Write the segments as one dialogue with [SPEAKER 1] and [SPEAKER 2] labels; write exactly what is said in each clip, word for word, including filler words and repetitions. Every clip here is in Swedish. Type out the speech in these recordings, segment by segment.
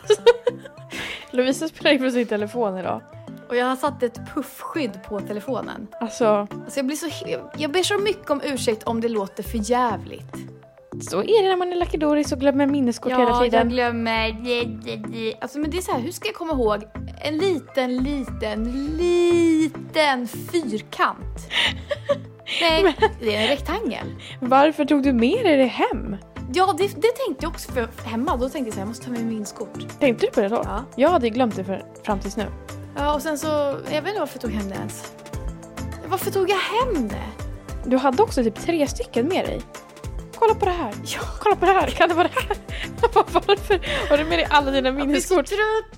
[SPEAKER 1] Lovisa spelar in på sin telefon idag.
[SPEAKER 2] Och jag har satt ett puffskydd på telefonen.
[SPEAKER 1] Alltså,
[SPEAKER 2] alltså jag, blir så, jag ber så mycket om ursäkt om det låter för jävligt.
[SPEAKER 1] Så är det när man är lakidoris och glömmer minneskort
[SPEAKER 2] ja,
[SPEAKER 1] hela tiden.
[SPEAKER 2] Ja, jag glömmer. Alltså, men det är så här, hur ska jag komma ihåg en liten, liten, liten fyrkant? Nej, men det är en rektangel.
[SPEAKER 1] Varför tog du med dig det hem?
[SPEAKER 2] Ja, det, det tänkte jag också för hemma. Då tänkte jag så här, jag måste ta med minneskort.
[SPEAKER 1] Tänkte du på det då?
[SPEAKER 2] Ja.
[SPEAKER 1] Jag hade glömt det för, fram tills nu.
[SPEAKER 2] Ja, och sen så, jag vet inte varför jag tog hem det ens. Varför tog jag hem det?
[SPEAKER 1] Du hade också typ tre stycken med dig. Kolla på det här.
[SPEAKER 2] Ja.
[SPEAKER 1] Kolla på det här. Kan det vara det här? Varför har du med dig alla dina minneskort?
[SPEAKER 2] Jag blir så trött.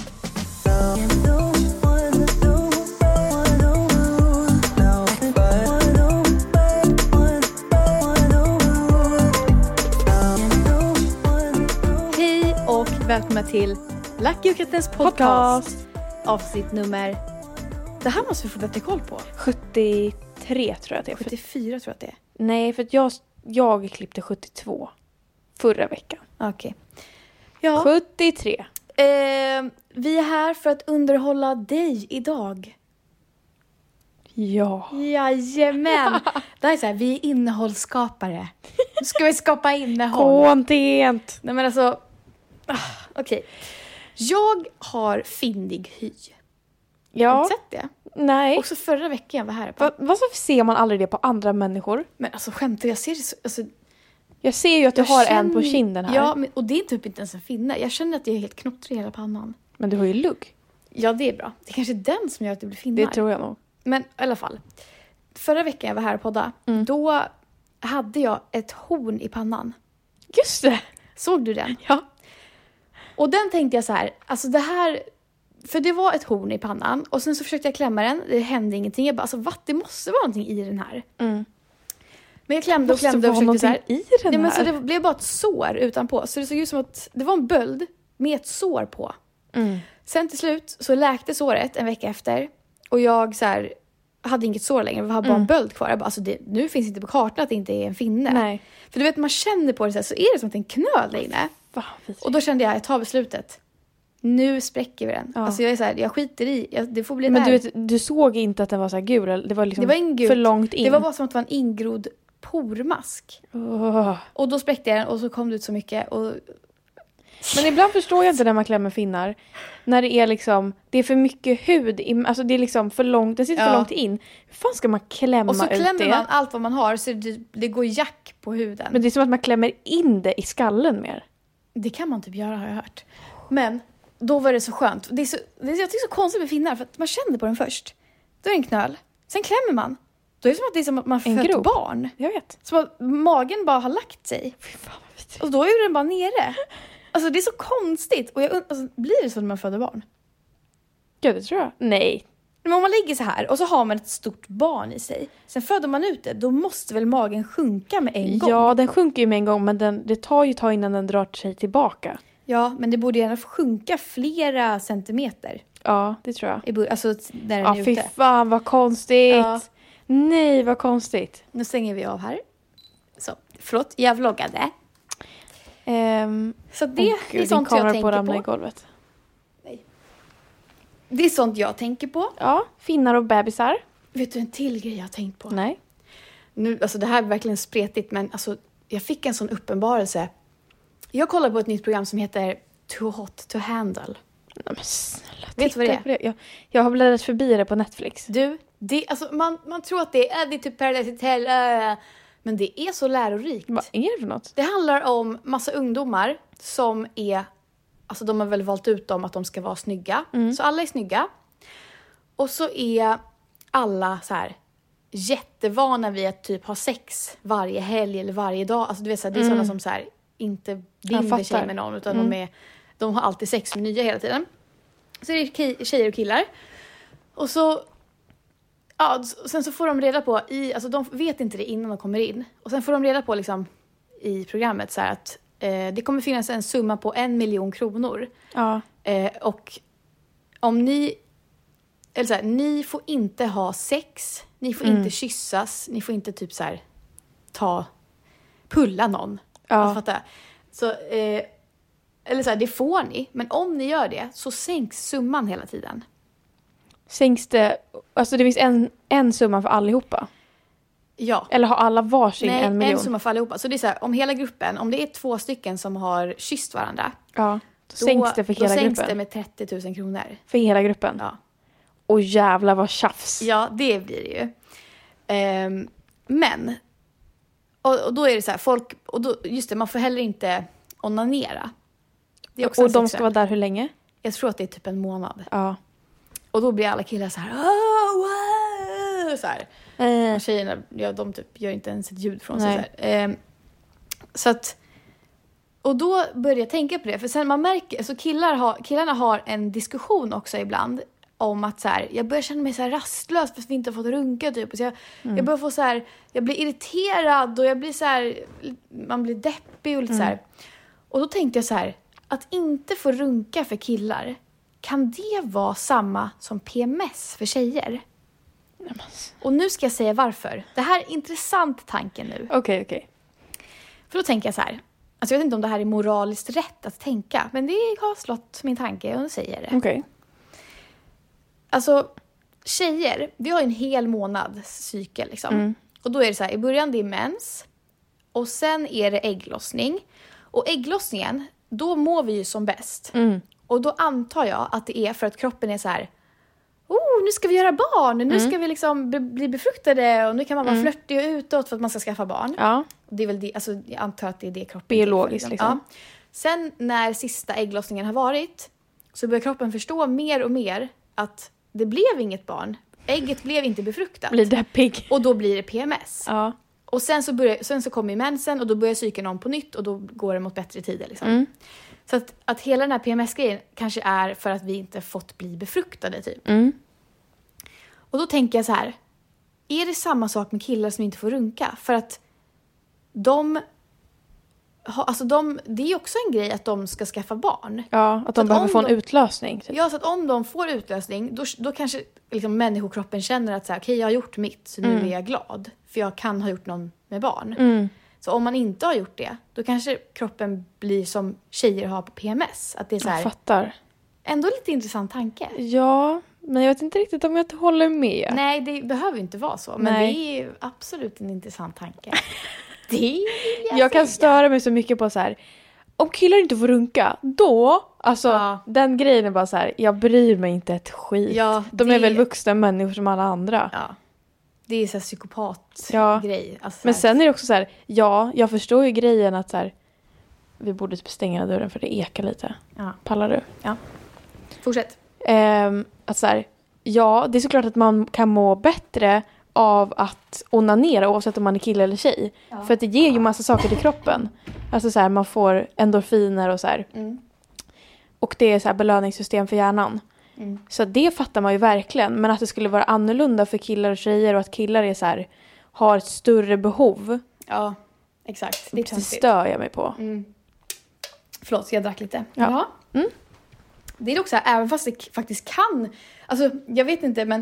[SPEAKER 2] Hej och välkomna till Lucky och Kattens podcast. podcast. Avsnitt nummer... Det här måste vi få bättre koll på.
[SPEAKER 1] sjuttiotre tror jag att det är.
[SPEAKER 2] sjuttiofyra tror jag att det är.
[SPEAKER 1] Nej, för att jag, jag klippte sjuttiotvå förra veckan.
[SPEAKER 2] Okej. Okay. Ja.
[SPEAKER 1] sjuttiotre.
[SPEAKER 2] Eh, vi är här för att underhålla dig idag.
[SPEAKER 1] Ja.
[SPEAKER 2] Jajamän. Det här är så här, vi är innehållsskapare. Nu ska vi skapa innehåll.
[SPEAKER 1] Content.
[SPEAKER 2] Nej men alltså, ah, okej. Okay. Jag har finnig hy.
[SPEAKER 1] Ja.
[SPEAKER 2] Har du sett det?
[SPEAKER 1] Nej.
[SPEAKER 2] Också förra veckan var här.
[SPEAKER 1] Va, varför ser man aldrig det på andra människor?
[SPEAKER 2] Men alltså skämtar jag ser det så, alltså,
[SPEAKER 1] jag ser ju att du har känner, en på kinden här.
[SPEAKER 2] Ja, men, och det är typ inte ens en finne. Jag känner att jag är helt knottrig i hela pannan.
[SPEAKER 1] Men du har ju lugg.
[SPEAKER 2] Ja, det är bra. Det är kanske är den som gör att det blir finnar.
[SPEAKER 1] Det tror jag nog.
[SPEAKER 2] Men i alla fall. Förra veckan jag var här och podda. Mm. Då hade jag ett horn i pannan.
[SPEAKER 1] Just det.
[SPEAKER 2] Såg du den?
[SPEAKER 1] Ja.
[SPEAKER 2] Och den tänkte jag så här. Alltså det här... För det var ett horn i pannan. Och sen så försökte jag klämma den. Det hände ingenting. Jag bara, alltså vad? Det måste vara någonting i den här.
[SPEAKER 1] Mm.
[SPEAKER 2] Men jag klämde och klämde och försökte så här.
[SPEAKER 1] I den
[SPEAKER 2] nej, men
[SPEAKER 1] här.
[SPEAKER 2] så det blev bara ett sår utanpå. Så det såg ut som att det var en böld med ett sår på.
[SPEAKER 1] Mm.
[SPEAKER 2] Sen till slut så läkte såret en vecka efter. Och jag så här, hade inget sår längre. Det var bara mm. en böld kvar. Jag bara, alltså det, nu finns det inte på kartan att det inte är en finne.
[SPEAKER 1] Nej.
[SPEAKER 2] För du vet, man känner på det så här, så är det som att en knöl där inne. Och då kände jag, jag tar beslutet. Nu spräcker vi den. Ja. Alltså jag är så här, jag skiter i. Jag, det får bli
[SPEAKER 1] men
[SPEAKER 2] där.
[SPEAKER 1] du vet, du såg inte att den var så här gul. Det var liksom
[SPEAKER 2] det var ingut.
[SPEAKER 1] För långt in.
[SPEAKER 2] Det var bara som att det var en ingrodd pormask.
[SPEAKER 1] Oh.
[SPEAKER 2] Och då spräckte jag den och så kom det ut så mycket. Och...
[SPEAKER 1] Men ibland förstår jag inte när man klämmer finnar. När det är liksom, det är för mycket hud. I, alltså det är liksom för långt, det sitter ja. för långt in. Hur fan ska man klämma ut det?
[SPEAKER 2] Och så klämmer man allt vad man har så det, det går jack på huden.
[SPEAKER 1] Men det är som att man klämmer in det i skallen mer.
[SPEAKER 2] Det kan man typ göra, har jag hört. Men då var det så skönt. Det är så, det är, jag tycker det är så konstigt med finnar för att man känner på den först. Då är det en knöl. Sen klämmer man. Då är det som att det är som att man fött barn.
[SPEAKER 1] Jag vet.
[SPEAKER 2] Som att magen bara har lagt sig.
[SPEAKER 1] Fy fan, vad vet
[SPEAKER 2] och då är den bara nere. Alltså det är så konstigt. Och jag, alltså, blir det så när man föder barn?
[SPEAKER 1] Ja, det tror jag. Nej.
[SPEAKER 2] Men om man ligger så här och så har man ett stort barn i sig. Sen föder man ut det. Då måste väl magen sjunka med en gång?
[SPEAKER 1] Ja, den sjunker ju med en gång. Men den, det tar ju ett tag innan den drar sig tillbaka.
[SPEAKER 2] Ja, men det borde gärna sjunka flera centimeter.
[SPEAKER 1] Ja, det tror jag.
[SPEAKER 2] I bur- alltså där den
[SPEAKER 1] ja,
[SPEAKER 2] är
[SPEAKER 1] fy
[SPEAKER 2] ute.
[SPEAKER 1] fan vad konstigt.
[SPEAKER 2] Ja.
[SPEAKER 1] Nej, vad konstigt.
[SPEAKER 2] Nu stänger vi av här. Så, förlåt, jag vloggade.
[SPEAKER 1] Um,
[SPEAKER 2] så det
[SPEAKER 1] oh, Gud,
[SPEAKER 2] är sånt jag tänker på.
[SPEAKER 1] ramla i golvet.
[SPEAKER 2] Nej. Det är sånt jag tänker på.
[SPEAKER 1] Ja, finnar och bebisar.
[SPEAKER 2] Vet du en till grej jag har tänkt på?
[SPEAKER 1] Nej.
[SPEAKER 2] Nu, alltså det här är verkligen spretigt, men alltså, jag fick en sån uppenbarelse. Jag kollar på ett nytt program som heter Too Hot to Handle.
[SPEAKER 1] Men snälla,
[SPEAKER 2] vet du vad det är?
[SPEAKER 1] Det. Jag, jag har bläddrat förbi det på Netflix.
[SPEAKER 2] Du, det, alltså, man, man tror att det är, äh, det är typ Paradise Hotel, äh, men det är så lärorikt.
[SPEAKER 1] Vad är det för något?
[SPEAKER 2] Det handlar om massa ungdomar som är, alltså de har väl valt ut dem att de ska vara snygga. Mm. Så alla är snygga. Och så är alla så här jättevana vid att typ ha sex varje helg eller varje dag. Alltså du vet så här, det är mm. sådana som så här inte binder sig med någon utan mm. de, är, de har alltid sex med nya hela tiden. Så det är tjejer och killar. Och så ja, sen så får de reda på i, alltså de vet inte det innan de kommer in. Och sen får de reda på liksom i programmet så här att eh, det kommer finnas en summa på en miljon kronor.
[SPEAKER 1] Ja.
[SPEAKER 2] Eh, och om ni eller så här, ni får inte ha sex, ni får mm. inte kyssas, ni får inte typ så här ta pulla någon.
[SPEAKER 1] Ja.
[SPEAKER 2] Fatta. Så eh, eller så här, det får ni. Men om ni gör det så sänks summan hela tiden.
[SPEAKER 1] Sänks det, alltså det finns en, en summa för allihopa?
[SPEAKER 2] Ja.
[SPEAKER 1] Eller har alla varsin
[SPEAKER 2] Nej,
[SPEAKER 1] en miljon?
[SPEAKER 2] en summa för allihopa. Så det är så här, om hela gruppen, om det är två stycken som har kysst varandra.
[SPEAKER 1] Ja, då,
[SPEAKER 2] Då
[SPEAKER 1] sänks det för hela
[SPEAKER 2] då
[SPEAKER 1] gruppen.
[SPEAKER 2] sänks det med trettio tusen kronor.
[SPEAKER 1] För hela gruppen?
[SPEAKER 2] Ja.
[SPEAKER 1] Och jävlar vad tjafs.
[SPEAKER 2] Ja, det blir det ju. Ehm, men, och, och då är det så här, folk, och då, just det, man får heller inte onanera. Det är också
[SPEAKER 1] och
[SPEAKER 2] en
[SPEAKER 1] de
[SPEAKER 2] sexuell-
[SPEAKER 1] ska vara där hur länge?
[SPEAKER 2] Jag tror att det är typ en månad.
[SPEAKER 1] Ja.
[SPEAKER 2] Och då blir alla killar så här, oh, wow! Så här.
[SPEAKER 1] Eh,
[SPEAKER 2] Och tjejerna, ja, de typ gör inte ens ett ljud från sig.
[SPEAKER 1] Nej.
[SPEAKER 2] Så, här. Ehm, så att, och då började jag tänka på det. För sen man märker, alltså killar har, killarna har en diskussion också ibland. Om att så här, jag börjar känna mig så här rastlös för att vi inte har fått runka typ. Så jag,
[SPEAKER 1] Mm.
[SPEAKER 2] jag börjar få så här, jag blir irriterad och jag blir så här, man blir deppig och lite
[SPEAKER 1] Mm.
[SPEAKER 2] så här. Och då tänkte jag så här, att inte få runka för killar, kan det vara samma som P M S för tjejer? Och nu ska jag säga varför. Det här är intressant tanke nu.
[SPEAKER 1] Okej, okej.
[SPEAKER 2] För då tänker jag så här. Alltså jag vet inte om det här är moraliskt rätt att tänka. Men det har slått min tanke och nu säger jag det.
[SPEAKER 1] Okej.
[SPEAKER 2] Alltså tjejer, vi har ju en hel månads cykel liksom.
[SPEAKER 1] Mm.
[SPEAKER 2] Och då är det så här, i början det är mens. Och sen är det ägglossning. Och ägglossningen, då mår vi ju som bäst.
[SPEAKER 1] Mm.
[SPEAKER 2] Och då antar jag att det är för att kroppen är så här. Oh, nu ska vi göra barn. Nu
[SPEAKER 1] Mm.
[SPEAKER 2] ska vi liksom bli- bli befruktade. Och nu kan man vara
[SPEAKER 1] Mm.
[SPEAKER 2] flörtig och utåt för att man ska skaffa barn.
[SPEAKER 1] Ja.
[SPEAKER 2] Det är väl det, alltså jag antar att det är det kroppen
[SPEAKER 1] Biologiskt,
[SPEAKER 2] för,
[SPEAKER 1] liksom.
[SPEAKER 2] Ja. Sen när sista ägglossningen har varit så börjar kroppen förstå mer och mer att det blev inget barn. Ägget blev inte befruktat.
[SPEAKER 1] Blir deppig.
[SPEAKER 2] Och då blir det P M S.
[SPEAKER 1] Ja.
[SPEAKER 2] Och sen så, börjar, sen så kommer ju mensen och då börjar cykeln om på nytt och då går det mot bättre tider. Liksom.
[SPEAKER 1] Mm.
[SPEAKER 2] Så att, att hela den här P M S-grejen kanske är för att vi inte fått bli befruktade typ.
[SPEAKER 1] Mm.
[SPEAKER 2] Och då tänker jag så här. Är det samma sak med killar som inte får runka? För att de... ha- Alltså de, det är också en grej att de ska skaffa barn.
[SPEAKER 1] Ja, att
[SPEAKER 2] Så
[SPEAKER 1] de
[SPEAKER 2] att
[SPEAKER 1] behöver
[SPEAKER 2] om
[SPEAKER 1] få en
[SPEAKER 2] de-
[SPEAKER 1] utlösning. Typ.
[SPEAKER 2] Ja, så att om de får utlösning, då, då kanske liksom människokroppen känner att så här, okej, jag har gjort mitt, så nu
[SPEAKER 1] Mm.
[SPEAKER 2] är jag glad. För jag kan ha gjort någon med barn.
[SPEAKER 1] Mm.
[SPEAKER 2] Så om man inte har gjort det, då kanske kroppen blir som tjejer har på P M S. Att det är så
[SPEAKER 1] Jag
[SPEAKER 2] här,
[SPEAKER 1] fattar.
[SPEAKER 2] ändå lite intressant tanke.
[SPEAKER 1] Ja, men jag vet inte riktigt om jag håller med.
[SPEAKER 2] Nej, det behöver ju inte vara så. Men
[SPEAKER 1] Nej.
[SPEAKER 2] det är ju absolut en intressant tanke. Det vill jag,
[SPEAKER 1] Jag kan
[SPEAKER 2] säga.
[SPEAKER 1] störa mig så mycket på så här. Om killar inte får runka, då, alltså
[SPEAKER 2] Ja.
[SPEAKER 1] den grejen är bara så här. Jag bryr mig inte ett skit.
[SPEAKER 2] Ja,
[SPEAKER 1] De
[SPEAKER 2] det-
[SPEAKER 1] är väl vuxna människor som alla andra.
[SPEAKER 2] Ja. Det är så här psykopat
[SPEAKER 1] Ja.
[SPEAKER 2] grej. Alltså,
[SPEAKER 1] Men
[SPEAKER 2] så här-
[SPEAKER 1] sen är det också så här. Ja, jag förstår ju grejen att så här. Vi borde typ stänga dörren för det ekar lite.
[SPEAKER 2] Ja.
[SPEAKER 1] Pallar du?
[SPEAKER 2] Fortsätt.
[SPEAKER 1] Ehm, att så här. Ja, det är såklart att man kan må bättre av att onanera oavsett om man är kille eller tjej.
[SPEAKER 2] Ja.
[SPEAKER 1] För att det ger ju massa saker till kroppen. Alltså så här, man får endorfiner och så här.
[SPEAKER 2] Mm.
[SPEAKER 1] Och det är så här belöningssystem för hjärnan.
[SPEAKER 2] Mm.
[SPEAKER 1] Så det fattar man ju verkligen. Men att det skulle vara annorlunda för killar och tjejer och att killar är så här, har ett större behov.
[SPEAKER 2] Ja, exakt. Det är
[SPEAKER 1] Det
[SPEAKER 2] konstigt.
[SPEAKER 1] stör jag mig på.
[SPEAKER 2] Mm. Förlåt, jag drack lite.
[SPEAKER 1] Ja.
[SPEAKER 2] Ja.
[SPEAKER 1] Mm.
[SPEAKER 2] Det är också så här, även fast det k- faktiskt kan... Alltså, jag vet inte, men...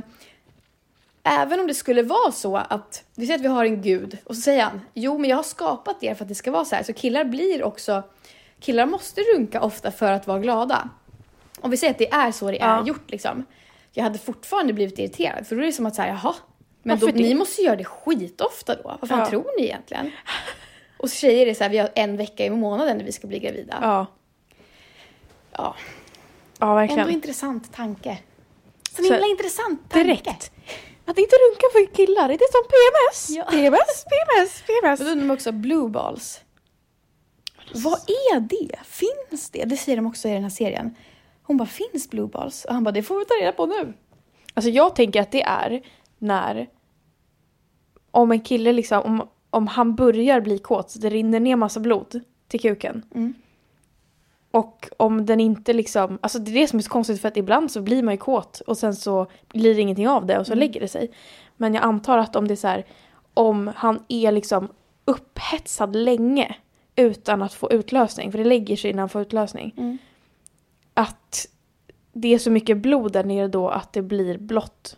[SPEAKER 2] Även om det skulle vara så att... Vi säger att vi har en gud och så säger han, jo, men jag har skapat er för att det ska vara så här. Så killar blir också... Killar måste runka ofta för att vara glada. Om vi säger att det är så det är
[SPEAKER 1] Ja.
[SPEAKER 2] gjort, liksom. Jag hade fortfarande blivit irriterad. För då är det som att säga, jaha. Men då,
[SPEAKER 1] Varför det?
[SPEAKER 2] ni måste ju göra det skitofta då. Vad fan
[SPEAKER 1] Ja.
[SPEAKER 2] tror ni egentligen? Och så tjejer är så här, vi har en vecka i månaden när vi ska bli gravida.
[SPEAKER 1] Ja,
[SPEAKER 2] Ja.
[SPEAKER 1] ja
[SPEAKER 2] Ändå
[SPEAKER 1] verkligen.
[SPEAKER 2] intressant tanke. Så
[SPEAKER 1] Så
[SPEAKER 2] himla intressant tanke.
[SPEAKER 1] Direkt. Att inte runka för killar, är det som P M S?
[SPEAKER 2] Ja.
[SPEAKER 1] P M S, P M S, P M S.
[SPEAKER 2] Och då undrar man också, blue balls. Vad är det? Finns det? Det säger de också i den här serien. Hon bara, finns blue balls? Och han bara, det får vi ta reda på nu.
[SPEAKER 1] Alltså jag tänker att det är när om en kille liksom, om, om han börjar bli kåt så det rinner ner massa blod till kuken.
[SPEAKER 2] Mm.
[SPEAKER 1] Och om den inte liksom, alltså det är det som är så konstigt för att ibland så blir man ju kåt och sen så blir det ingenting av det och så
[SPEAKER 2] Mm.
[SPEAKER 1] lägger det sig. Men jag antar att om det är så här, om han är liksom upphetsad länge utan att få utlösning, för det lägger sig innan han får utlösning,
[SPEAKER 2] Mm.
[SPEAKER 1] att det är så mycket blod där nere då att det blir blått.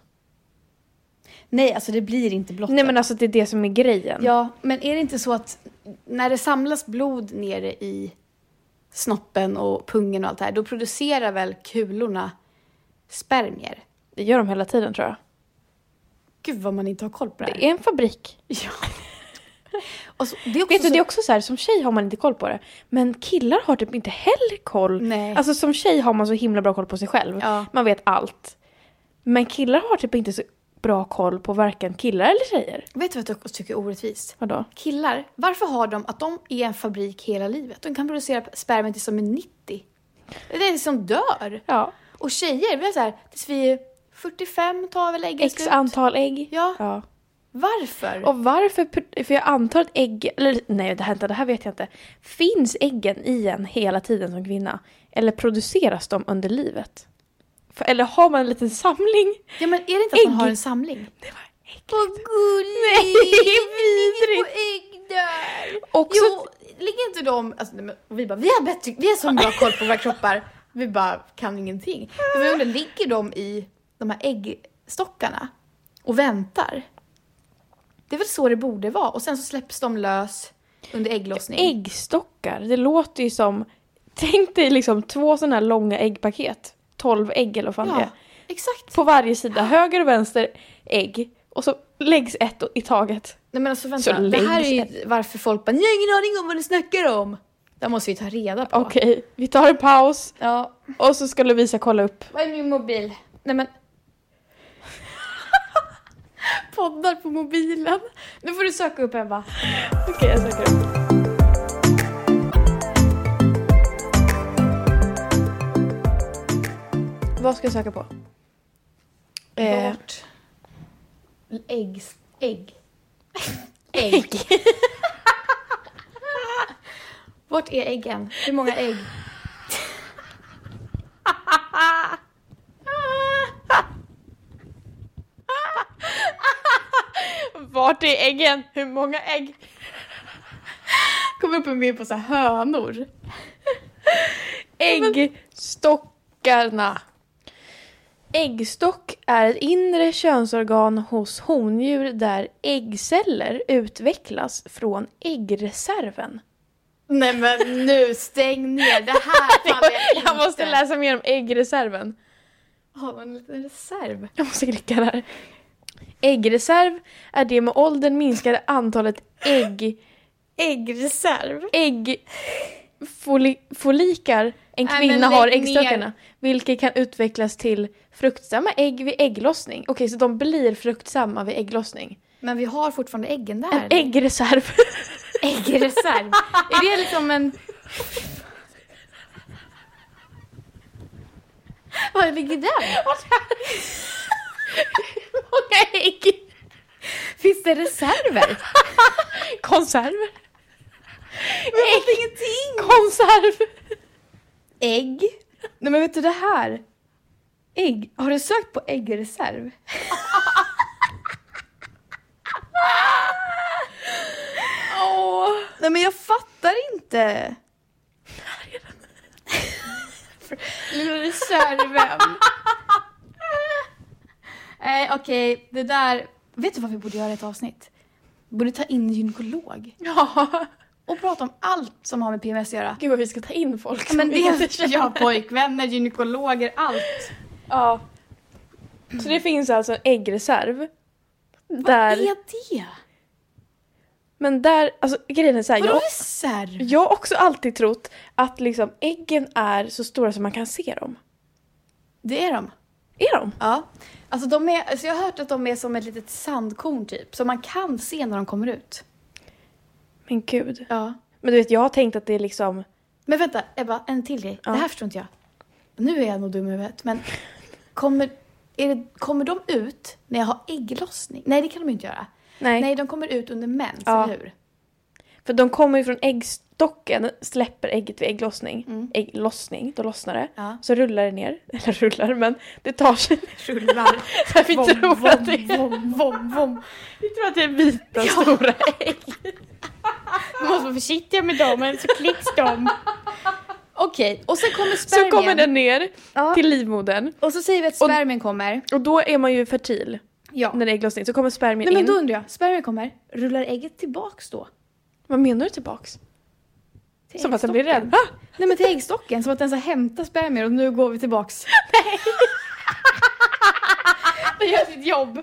[SPEAKER 2] Nej, alltså det blir inte blått.
[SPEAKER 1] Nej men alltså det är det som är grejen.
[SPEAKER 2] Ja, men är det inte så att när det samlas blod nere i snoppen och pungen och allt det här, då producerar väl kulorna spermier?
[SPEAKER 1] Det gör de hela tiden, tror jag.
[SPEAKER 2] Gud vad man inte har koll på det här.
[SPEAKER 1] Det är en fabrik.
[SPEAKER 2] Ja. Och så, det är också
[SPEAKER 1] Vet du,
[SPEAKER 2] så...
[SPEAKER 1] det är också så här, som tjej har man inte koll på det. Men killar har typ inte heller koll.
[SPEAKER 2] Nej.
[SPEAKER 1] Alltså som tjej har man så himla bra koll på sig själv.
[SPEAKER 2] Ja.
[SPEAKER 1] Man vet allt. Men killar har typ inte så bra koll på varken killar eller tjejer.
[SPEAKER 2] Vet du vad jag tycker är orättvist?
[SPEAKER 1] Vadå?
[SPEAKER 2] Killar, varför har de att de är en fabrik hela livet? De kan producera spermier tills de är nittio. Det är det som dör.
[SPEAKER 1] Ja.
[SPEAKER 2] Och tjejer, vi är så här, tills vi är fyrtiofem tar väl äggen
[SPEAKER 1] X
[SPEAKER 2] slut.
[SPEAKER 1] antal ägg.
[SPEAKER 2] Ja.
[SPEAKER 1] ja.
[SPEAKER 2] Varför?
[SPEAKER 1] Och varför, för jag antar att ägg, eller nej det här, det här vet jag inte. Finns äggen i en hela tiden som kvinna? Eller produceras de under livet? För, eller har man en liten samling?
[SPEAKER 2] Ja, men är det inte att
[SPEAKER 1] ägg.
[SPEAKER 2] man har en samling?
[SPEAKER 1] Det var ägg.
[SPEAKER 2] Vad gulligt!
[SPEAKER 1] Nej, det är vidrigt.
[SPEAKER 2] på ägg där.
[SPEAKER 1] Också
[SPEAKER 2] Jo, ligger inte de... Alltså, nej, men vi bara, vi har, bättre, vi har så bra koll på våra kroppar. Vi bara kan ingenting. För vi undrar, ligger de i de här äggstockarna och väntar? Det är väl så det borde vara. Och sen så släpps de lös under ägglossning.
[SPEAKER 1] Äggstockar, det låter ju som... Tänk dig liksom två sådana här långa äggpaket. Tolv ägg eller vad fan det
[SPEAKER 2] Ja,
[SPEAKER 1] är.
[SPEAKER 2] exakt.
[SPEAKER 1] På varje sida, höger och vänster ägg. Och så läggs ett i taget.
[SPEAKER 2] Nej men alltså vänta,
[SPEAKER 1] Så
[SPEAKER 2] det här är
[SPEAKER 1] läggs
[SPEAKER 2] ju varför folk bara, jag har ingen aning om vad ni snackar om. Det måste vi ta reda på.
[SPEAKER 1] Okej, vi tar en paus.
[SPEAKER 2] Ja.
[SPEAKER 1] Och så ska Lovisa kolla upp.
[SPEAKER 2] Vad är min mobil? Nej men... Poddar på mobilen. Nu får du söka upp Ebba.
[SPEAKER 1] Okej, jag söker upp. Vad ska jag söka på? Eh,
[SPEAKER 2] Vart? Ägg. Ägg. Ägg. Vart är äggen? Hur många ägg?
[SPEAKER 1] Vart är äggen? Hur många ägg?
[SPEAKER 2] Kom upp en bild på så här hönor.
[SPEAKER 1] Äggstockarna. Äggstock är ett inre könsorgan hos hondjur där äggceller utvecklas från äggreserven.
[SPEAKER 2] Nej men nu, stäng ner. Det här kan jag inte.
[SPEAKER 1] Jag måste läsa mer om äggreserven.
[SPEAKER 2] Har man en liten reserv?
[SPEAKER 1] Jag måste klicka där. Äggreserv är det med åldern minskade antalet ägg...
[SPEAKER 2] Äggreserv?
[SPEAKER 1] Äggfolikar en
[SPEAKER 2] Nej,
[SPEAKER 1] kvinna
[SPEAKER 2] men lägg
[SPEAKER 1] har i äggstockarna.
[SPEAKER 2] ner.
[SPEAKER 1] Vilket kan utvecklas till fruktsamma ägg vid ägglossning. Okej, så de blir fruktsamma vid ägglossning.
[SPEAKER 2] Men vi har fortfarande äggen där.
[SPEAKER 1] En
[SPEAKER 2] eller?
[SPEAKER 1] äggreserv.
[SPEAKER 2] Äggreserv? Är det liksom en... Vad ligger där?
[SPEAKER 1] Många ägg.
[SPEAKER 2] Finns det reserver?
[SPEAKER 1] Konserver.
[SPEAKER 2] Men jag fattar ingenting.
[SPEAKER 1] Konserv.
[SPEAKER 2] Ägg? Nej men vet du det här? Ägg. Har du sökt på äggreserv?
[SPEAKER 1] Åh.
[SPEAKER 2] Nej men jag fattar inte. Lilla reserven. Nej okej, det där... Vet du vad vi borde göra i ett avsnitt? Vi borde ta in en gynekolog.
[SPEAKER 1] Ja.
[SPEAKER 2] Och prata om allt som har med P M S att göra.
[SPEAKER 1] Gud vad vi ska ta in folk.
[SPEAKER 2] Men
[SPEAKER 1] som vi inte
[SPEAKER 2] det
[SPEAKER 1] känner.
[SPEAKER 2] ja, pojkvänner, gynekologer, allt.
[SPEAKER 1] Ja. Så det finns alltså en äggreserv. Där...
[SPEAKER 2] Vad är det?
[SPEAKER 1] Men där, alltså grejen är så här,
[SPEAKER 2] Vadå
[SPEAKER 1] jag,
[SPEAKER 2] reserv?
[SPEAKER 1] jag har också alltid trott att liksom äggen är så stora som man kan se dem.
[SPEAKER 2] Det är de.
[SPEAKER 1] Är de?
[SPEAKER 2] Ja. Alltså, de är, alltså jag har hört att de är som ett litet sandkorn typ. Så man kan se när de kommer ut.
[SPEAKER 1] Men gud.
[SPEAKER 2] Ja.
[SPEAKER 1] Men du vet, jag har tänkt att det är liksom...
[SPEAKER 2] Men vänta, Ebba, en till grej.
[SPEAKER 1] Ja.
[SPEAKER 2] Det här förstår inte jag. Nu är jag nog dum i huvudet. Men kommer, är det, kommer de ut när jag har ägglossning? Nej, det kan de inte göra.
[SPEAKER 1] Nej.
[SPEAKER 2] Nej, de kommer ut under mens,
[SPEAKER 1] Ja.
[SPEAKER 2] eller hur?
[SPEAKER 1] För de kommer ju från äggstocken, släpper ägget vid ägglossning.
[SPEAKER 2] Mm.
[SPEAKER 1] Ägglossning, då lossnar det.
[SPEAKER 2] Ja.
[SPEAKER 1] Så rullar det ner. Eller rullar, men det tar sig.
[SPEAKER 2] Rullar.
[SPEAKER 1] Så vi tror att det är...
[SPEAKER 2] vom, vom, vom.
[SPEAKER 1] Vi tror att det är vita stora ägg.
[SPEAKER 2] Du måste vara försiktiga med dem, eller så klicks de. Okej, och sen kommer spermien.
[SPEAKER 1] Så kommer den ner
[SPEAKER 2] Ja.
[SPEAKER 1] till livmodern.
[SPEAKER 2] Och så säger vi att spermien kommer.
[SPEAKER 1] Och då är man ju fertil.
[SPEAKER 2] Ja.
[SPEAKER 1] När det är ägglossning. Så kommer spermien
[SPEAKER 2] Nej men
[SPEAKER 1] in.
[SPEAKER 2] då undrar jag, spermien kommer. Rullar ägget tillbaks då?
[SPEAKER 1] Vad menar du tillbaks?
[SPEAKER 2] Till
[SPEAKER 1] Som att den blir rädd.
[SPEAKER 2] äggstocken. Nej, men till äggstocken. Som att den så hämtar spermier och nu går vi tillbaks.
[SPEAKER 1] Nej. Den gör sitt jobb.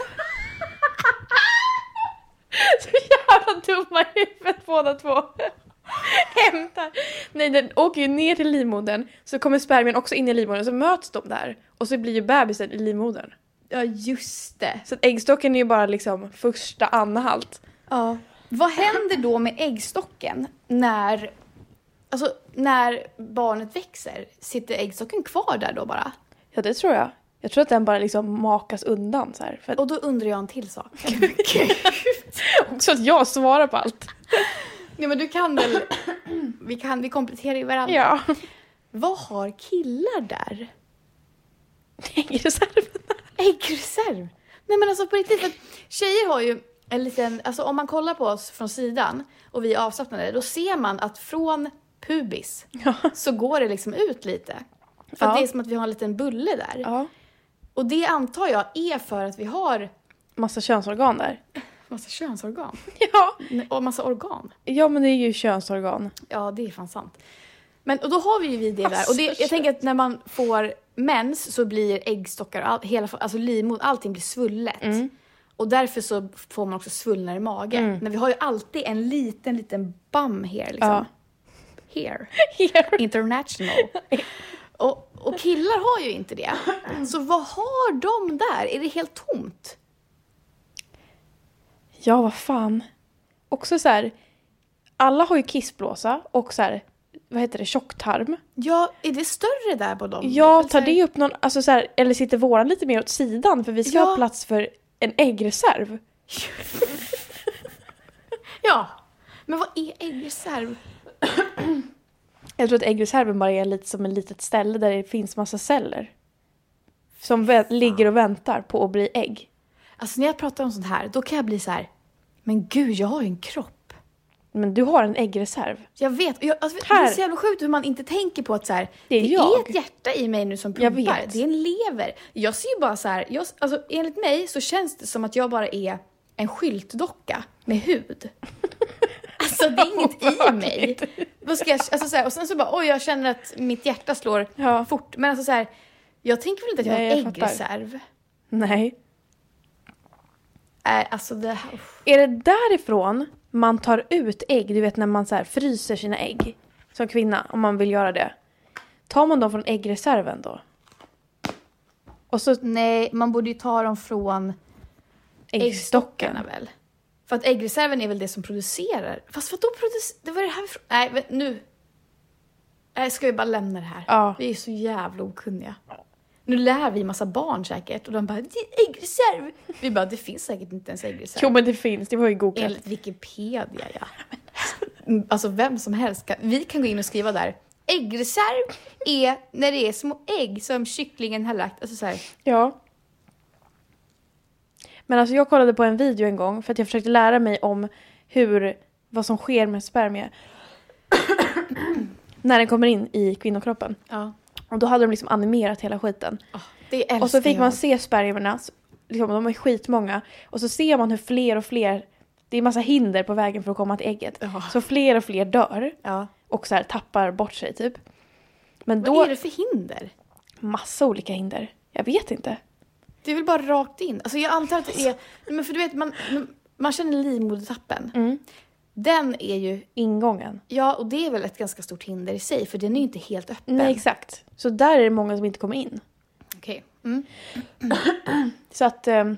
[SPEAKER 1] Så jävla dumma i huvudet båda två. Hämtar. Nej, den åker ju ner till livmodern. Så kommer spermien också in i livmodern. Så möts de där. Och så blir ju bebisen i livmodern.
[SPEAKER 2] Ja, just det.
[SPEAKER 1] Så att äggstocken är ju bara liksom första anhalt.
[SPEAKER 2] Ja. Vad händer då med äggstocken när, alltså, när barnet växer? Sitter äggstocken kvar där då bara?
[SPEAKER 1] Ja, det tror jag. Jag tror att den bara liksom makas undan så här. För att...
[SPEAKER 2] Och då undrar jag en till sak.
[SPEAKER 1] Också att jag svarar på allt.
[SPEAKER 2] Nej, men du kan väl... Vi, kan, vi kompletterar ju varandra.
[SPEAKER 1] Ja.
[SPEAKER 2] Vad har killar där?
[SPEAKER 1] Äggreserverna.
[SPEAKER 2] Äggreserv? Nej, men alltså på riktigt. För att tjejer har ju en liten... Alltså om man kollar på oss från sidan och vi är avslappnade, då ser man att från pubis
[SPEAKER 1] Ja.
[SPEAKER 2] så går det liksom ut lite. För att
[SPEAKER 1] Ja.
[SPEAKER 2] det är som att vi har en liten bulle där.
[SPEAKER 1] Ja.
[SPEAKER 2] Och det antar jag är för att vi har
[SPEAKER 1] Massa könsorgan där.
[SPEAKER 2] massa könsorgan.
[SPEAKER 1] Ja.
[SPEAKER 2] Och massa organ.
[SPEAKER 1] Ja, men det är ju könsorgan.
[SPEAKER 2] Ja, det är fan sant. Men, och då har vi ju vi det där.
[SPEAKER 1] Alltså,
[SPEAKER 2] Och det, jag tänker att när man får mens så blir äggstockar, all, hela, alltså livmod, allting blir svullet.
[SPEAKER 1] Mm.
[SPEAKER 2] Och därför så får man också svullnare mage.
[SPEAKER 1] Mm.
[SPEAKER 2] Men vi har ju alltid en liten, liten bum här liksom.
[SPEAKER 1] Ja.
[SPEAKER 2] Here.
[SPEAKER 1] Here.
[SPEAKER 2] International. och, och killar har ju inte det. Så vad har de där? Är det helt tomt?
[SPEAKER 1] Ja, vad fan. Också så här. Alla har ju kissblåsa och så här, vad heter det, tjocktarm.
[SPEAKER 2] Ja, är det större där på dem?
[SPEAKER 1] Ja, tar det upp någon, alltså så här, eller sitter våran lite mer åt sidan för vi ska
[SPEAKER 2] Ja.
[SPEAKER 1] ha plats för en äggreserv.
[SPEAKER 2] Ja, men vad är äggreserv?
[SPEAKER 1] Jag tror att äggreserven bara är lite som ett litet ställe där det finns massa celler. Som vä- ligger och väntar på att bli ägg.
[SPEAKER 2] Alltså när jag pratar om sånt här, då kan jag bli så här, men gud, jag har ju en kropp.
[SPEAKER 1] Men du har en äggreserv.
[SPEAKER 2] Jag vet, jag, alltså, det
[SPEAKER 1] Här.
[SPEAKER 2] är så jävla sjukt hur man inte tänker på att så här,
[SPEAKER 1] Det är
[SPEAKER 2] det
[SPEAKER 1] jag.
[SPEAKER 2] är ett hjärta i mig nu som
[SPEAKER 1] Jag
[SPEAKER 2] pumpar.
[SPEAKER 1] vet.
[SPEAKER 2] Det är en lever. Jag ser ju bara så här, jag, alltså enligt mig så känns det som att jag bara är en skyltdocka med hud. Alltså det är inget i mig. Vad ska jag, alltså så här, och sen så bara, oj, jag känner att mitt hjärta slår
[SPEAKER 1] Ja.
[SPEAKER 2] fort. Men alltså så här, jag tänker väl inte att jag
[SPEAKER 1] Nej,
[SPEAKER 2] har
[SPEAKER 1] jag
[SPEAKER 2] en
[SPEAKER 1] fattar.
[SPEAKER 2] äggreserv.
[SPEAKER 1] Nej.
[SPEAKER 2] Nej, alltså det här, uff.
[SPEAKER 1] Är det därifrån man tar ut ägg? Du vet när man så här fryser sina ägg. Som kvinna, om man vill göra det. Tar man dem från äggreserven då? Och så
[SPEAKER 2] Nej, man borde ju ta dem från
[SPEAKER 1] äggstocken.
[SPEAKER 2] äggstockarna väl. För att äggreserven är väl det som producerar. Fast vad då producerar... Det var det här... Nej, men nu... Nej, ska vi bara lämna det här?
[SPEAKER 1] Ja.
[SPEAKER 2] Vi är så jävla okunniga. Nu lär vi massa barn säkert. Och de bara, det är äggreserv. Vi bara, det finns säkert inte ens äggreserv.
[SPEAKER 1] Jo, men det finns. Det var ju googlat.
[SPEAKER 2] Enligt Wikipedia, ja. Mm, Alltså vem som helst kan... Vi kan gå in och skriva där. Äggreserv är när det är små ägg som kycklingen har lagt. Alltså så här.
[SPEAKER 1] Ja. Men alltså jag kollade på en video en gång för att jag försökte lära mig om hur, vad som sker med spermie när den kommer in i kvinnokroppen.
[SPEAKER 2] Ja.
[SPEAKER 1] Och då hade de liksom animerat hela skiten.
[SPEAKER 2] Oh, det älskar
[SPEAKER 1] Och så fick
[SPEAKER 2] jag.
[SPEAKER 1] man se spermierna, liksom, de är skitmånga. Och så ser man hur fler och fler, det är massa hinder på vägen för att komma till ägget.
[SPEAKER 2] Ja.
[SPEAKER 1] Så fler och fler dör
[SPEAKER 2] Ja.
[SPEAKER 1] och så här tappar bort sig typ. Men
[SPEAKER 2] Vad
[SPEAKER 1] då,
[SPEAKER 2] är det för hinder?
[SPEAKER 1] massa olika hinder. Jag vet inte.
[SPEAKER 2] Det är väl bara rakt in. Alltså jag antar att det är... Men för du vet, man, man känner livmodertappen.
[SPEAKER 1] Mm.
[SPEAKER 2] Den är ju...
[SPEAKER 1] Ingången.
[SPEAKER 2] Ja, och det är väl ett ganska stort hinder i sig. För den är ju inte helt öppen.
[SPEAKER 1] Nej, exakt. Så där är det många som inte kommer in.
[SPEAKER 2] Okej. Mm.
[SPEAKER 1] Så att ehm,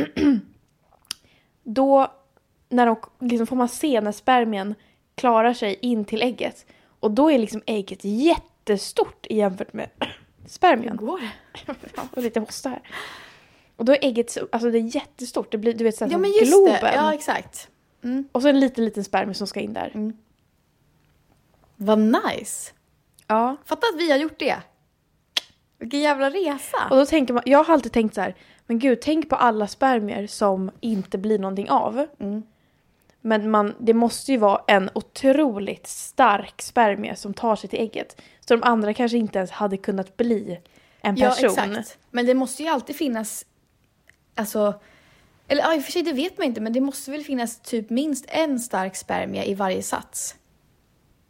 [SPEAKER 1] då när de, liksom, får man se när spermien klarar sig in till ägget. Och då är liksom ägget jättestort jämfört med
[SPEAKER 2] Hur
[SPEAKER 1] spermien.
[SPEAKER 2] går det?
[SPEAKER 1] Och lite hosta här. Och då är ägget, så- alltså det är jättestort. Det blir, du vet, så här
[SPEAKER 2] Ja,
[SPEAKER 1] som
[SPEAKER 2] men just
[SPEAKER 1] globen.
[SPEAKER 2] det. Ja, exakt. Mm.
[SPEAKER 1] Och så en liten, liten spermie som ska in där.
[SPEAKER 2] Mm. Vad nice.
[SPEAKER 1] Ja.
[SPEAKER 2] Fatta att vi har gjort det. Vilken jävla resa.
[SPEAKER 1] Och då tänker man, jag har alltid tänkt så här, men gud, tänk på alla spermier som inte blir någonting av.
[SPEAKER 2] Mm.
[SPEAKER 1] Men man, det måste ju vara en otroligt stark spermie som tar sig till ägget. Så de andra kanske inte ens hade kunnat bli en
[SPEAKER 2] Ja,
[SPEAKER 1] person.
[SPEAKER 2] exakt. Men det måste ju alltid finnas... Alltså... Eller ja, i och för sig, det vet man inte. Men det måste väl finnas typ minst en stark spermie i varje sats.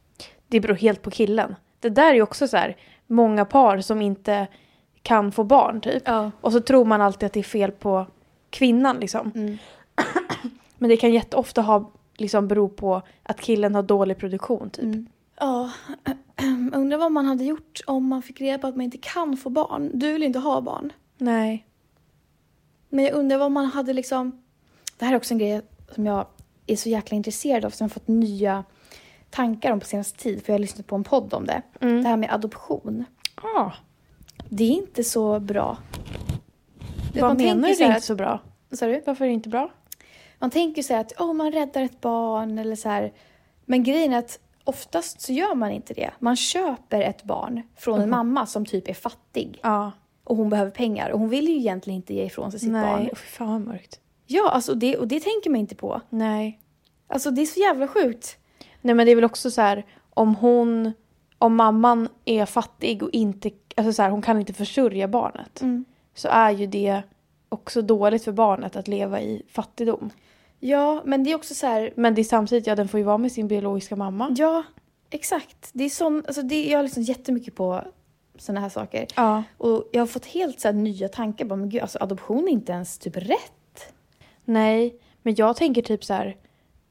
[SPEAKER 1] det beror helt på killen. Det där är ju också så här, många par som inte kan få barn typ.
[SPEAKER 2] Ja.
[SPEAKER 1] Och så tror man alltid att det är fel på kvinnan liksom.
[SPEAKER 2] Mm.
[SPEAKER 1] Men det kan jätteofta ha, liksom, bero på att killen har dålig produktion typ.
[SPEAKER 2] Mm. Ja, undrar vad man hade gjort om man fick reda på att man inte kan få barn. Du vill inte ha barn.
[SPEAKER 1] Nej.
[SPEAKER 2] Men jag undrar vad man hade liksom... Det här är också en grej som jag är så jäkla intresserad av. Som jag har fått nya tankar om på senaste tid. För jag har lyssnat på en podd om det.
[SPEAKER 1] Mm.
[SPEAKER 2] Det här med adoption.
[SPEAKER 1] Ah.
[SPEAKER 2] Det är inte så bra.
[SPEAKER 1] Vad
[SPEAKER 2] man
[SPEAKER 1] menar du
[SPEAKER 2] så
[SPEAKER 1] det
[SPEAKER 2] här
[SPEAKER 1] inte så bra?
[SPEAKER 2] att, sorry?
[SPEAKER 1] Varför är det inte bra?
[SPEAKER 2] Man tänker så här att oh, man räddar ett barn eller så här. Men grejen är att oftast så gör man inte det. Man köper ett barn från en
[SPEAKER 1] Mhm.
[SPEAKER 2] mamma som typ är fattig.
[SPEAKER 1] Ja.
[SPEAKER 2] Och hon behöver pengar. Och hon vill ju egentligen inte ge ifrån sig sitt
[SPEAKER 1] Nej,
[SPEAKER 2] barn.
[SPEAKER 1] oh, fy fan vad mörkt.
[SPEAKER 2] Ja, alltså det, och det tänker man inte på.
[SPEAKER 1] Nej.
[SPEAKER 2] Alltså det är så jävla sjukt.
[SPEAKER 1] Nej, men det är väl också så här, om hon, om mamman är fattig och inte, alltså så här, hon kan inte försörja barnet.
[SPEAKER 2] Mm.
[SPEAKER 1] Så är ju det också dåligt för barnet att leva i fattigdom.
[SPEAKER 2] Ja, men det är också så här...
[SPEAKER 1] Men det är samtidigt, ja, den får ju vara med sin biologiska mamma.
[SPEAKER 2] Ja, exakt. Det är sån, alltså det, jag har liksom jättemycket på såna här saker.
[SPEAKER 1] Ja.
[SPEAKER 2] Och jag har fått helt så här nya tankar. Bara, men gud, alltså adoption är inte ens typ rätt.
[SPEAKER 1] Nej, men jag tänker typ så här,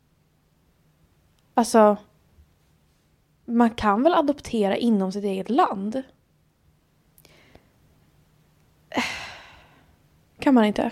[SPEAKER 1] alltså, man kan väl adoptera inom sitt eget land? Kan man inte?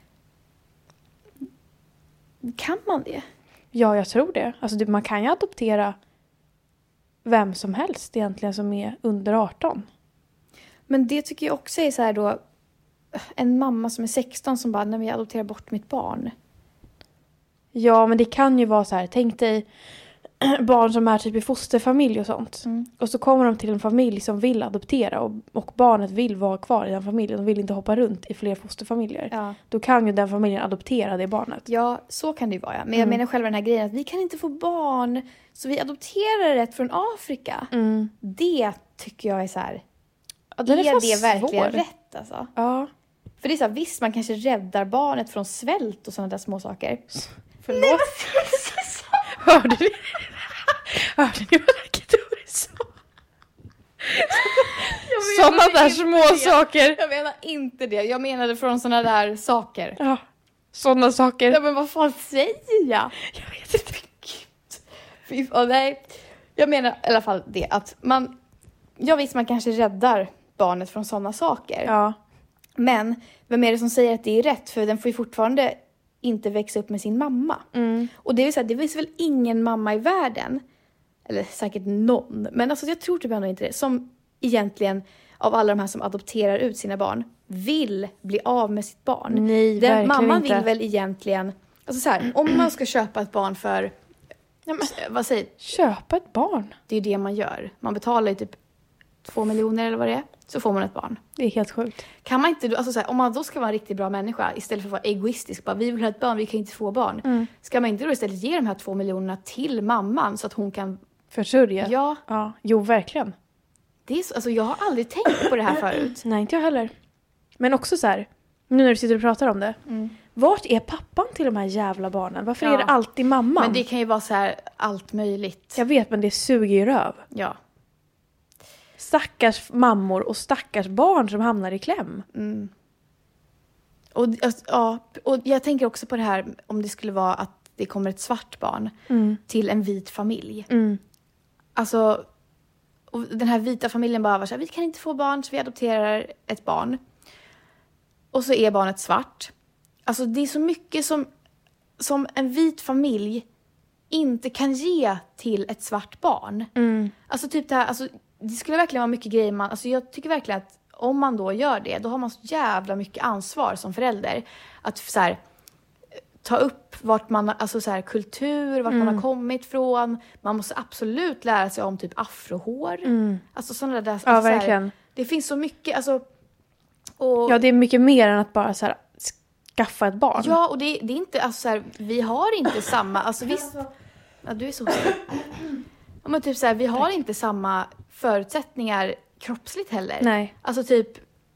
[SPEAKER 2] Kan man det?
[SPEAKER 1] Ja, jag tror det. Alltså det, man kan ju adoptera vem som helst egentligen som är under arton.
[SPEAKER 2] Men det tycker jag också är så här då... En mamma som är sexton som bara, när vi adopterar bort mitt barn.
[SPEAKER 1] Ja, men det kan ju vara så här, tänk dig barn som är typ i fosterfamilj och sånt.
[SPEAKER 2] Mm.
[SPEAKER 1] Och så kommer de till en familj som vill adoptera och, och barnet vill vara kvar i den familjen. De vill inte hoppa runt i fler fosterfamiljer.
[SPEAKER 2] Ja.
[SPEAKER 1] Då kan ju den familjen adoptera det barnet.
[SPEAKER 2] Ja, så kan det ju vara. Ja. Men jag
[SPEAKER 1] Mm.
[SPEAKER 2] menar själva den här grejen att vi kan inte få barn. Så vi adopterar ett från Afrika.
[SPEAKER 1] Mm.
[SPEAKER 2] Det tycker jag är så här...
[SPEAKER 1] Ja, den
[SPEAKER 2] är
[SPEAKER 1] fan
[SPEAKER 2] det verkligen
[SPEAKER 1] svår.
[SPEAKER 2] rätt alltså?
[SPEAKER 1] Ja.
[SPEAKER 2] För det är så här, visst man kanske räddar barnet från svält och sådana där små saker.
[SPEAKER 1] Förlåt. Hörde ni? Hörde ni vad Rakidori sa? Sådana där små saker.
[SPEAKER 2] Jag menar inte det. Jag menade från sådana där saker.
[SPEAKER 1] Ja, sådana saker.
[SPEAKER 2] Ja, men vad fan säger jag?
[SPEAKER 1] Jag vet inte.
[SPEAKER 2] Fy fan, nej. Jag menar i alla fall det att man... Ja, visst man kanske räddar barnet från sådana saker.
[SPEAKER 1] Ja.
[SPEAKER 2] Men vem är det som säger att det är rätt? För den får ju fortfarande inte växa upp med sin mamma.
[SPEAKER 1] Mm.
[SPEAKER 2] Och det är, så här, det finns väl ingen mamma i världen, eller säkert någon, men alltså jag tror typ ändå inte det, som egentligen av alla de här som adopterar ut sina barn vill bli av med sitt barn.
[SPEAKER 1] Nej,
[SPEAKER 2] Den,
[SPEAKER 1] verkligen
[SPEAKER 2] mamman
[SPEAKER 1] inte.
[SPEAKER 2] vill väl egentligen, alltså så här, om man ska köpa ett barn för,
[SPEAKER 1] Ja, men,
[SPEAKER 2] vad säger,
[SPEAKER 1] köpa ett barn.
[SPEAKER 2] det är ju det man gör. Man betalar ju typ två miljoner eller vad det är, så får man ett barn.
[SPEAKER 1] Det är helt sjukt.
[SPEAKER 2] Kan man inte, alltså så här, om man då ska vara en riktigt bra människa istället för att vara egoistisk, bara vi vill ha ett barn, vi kan inte få barn.
[SPEAKER 1] Mm.
[SPEAKER 2] Ska man inte då istället ge de här två miljonerna till mamman så att hon kan,
[SPEAKER 1] Försörja.
[SPEAKER 2] ja,
[SPEAKER 1] Ja. Jo, verkligen.
[SPEAKER 2] det är så, alltså jag har aldrig tänkt på det här förut.
[SPEAKER 1] Nej, inte jag heller. Men också så här, nu när du sitter och pratar om det.
[SPEAKER 2] Mm.
[SPEAKER 1] Vart är pappan till de här jävla barnen? Varför
[SPEAKER 2] Ja.
[SPEAKER 1] är det alltid mamman?
[SPEAKER 2] Men det kan ju vara så här allt möjligt.
[SPEAKER 1] Jag vet, men det suger ju röv.
[SPEAKER 2] Ja.
[SPEAKER 1] Stackars mammor och stackars barn som hamnar i kläm.
[SPEAKER 2] Mm. Och, alltså, ja, och jag tänker också på det här om det skulle vara att det kommer ett svart barn
[SPEAKER 1] Mm.
[SPEAKER 2] till en vit familj.
[SPEAKER 1] Mm.
[SPEAKER 2] Alltså, och den här vita familjen bara var så här, vi kan inte få barn så vi adopterar ett barn. Och så är barnet svart. Alltså det är så mycket som, som en vit familj inte kan ge till ett svart barn.
[SPEAKER 1] Mm.
[SPEAKER 2] Alltså typ det här, alltså det skulle verkligen vara mycket grejer man, alltså jag tycker verkligen att om man då gör det, då har man så jävla mycket ansvar som förälder. Att så här, ta upp vart man, alltså så här, kultur, vart
[SPEAKER 1] Mm.
[SPEAKER 2] man har kommit från. Man måste absolut lära sig om typ afrohår.
[SPEAKER 1] Mm.
[SPEAKER 2] Alltså sådana där, alltså
[SPEAKER 1] Ja,
[SPEAKER 2] så här,
[SPEAKER 1] verkligen.
[SPEAKER 2] det finns så mycket, alltså. Och,
[SPEAKER 1] Ja, det är mycket mer än att bara så här, skaffa ett barn.
[SPEAKER 2] ja, och det, det är inte, alltså så här, vi har inte samma, alltså visst. Ja, du är så stor. Ja, men typ så här, vi har inte samma förutsättningar kroppsligt heller.
[SPEAKER 1] Nej.
[SPEAKER 2] Alltså typ,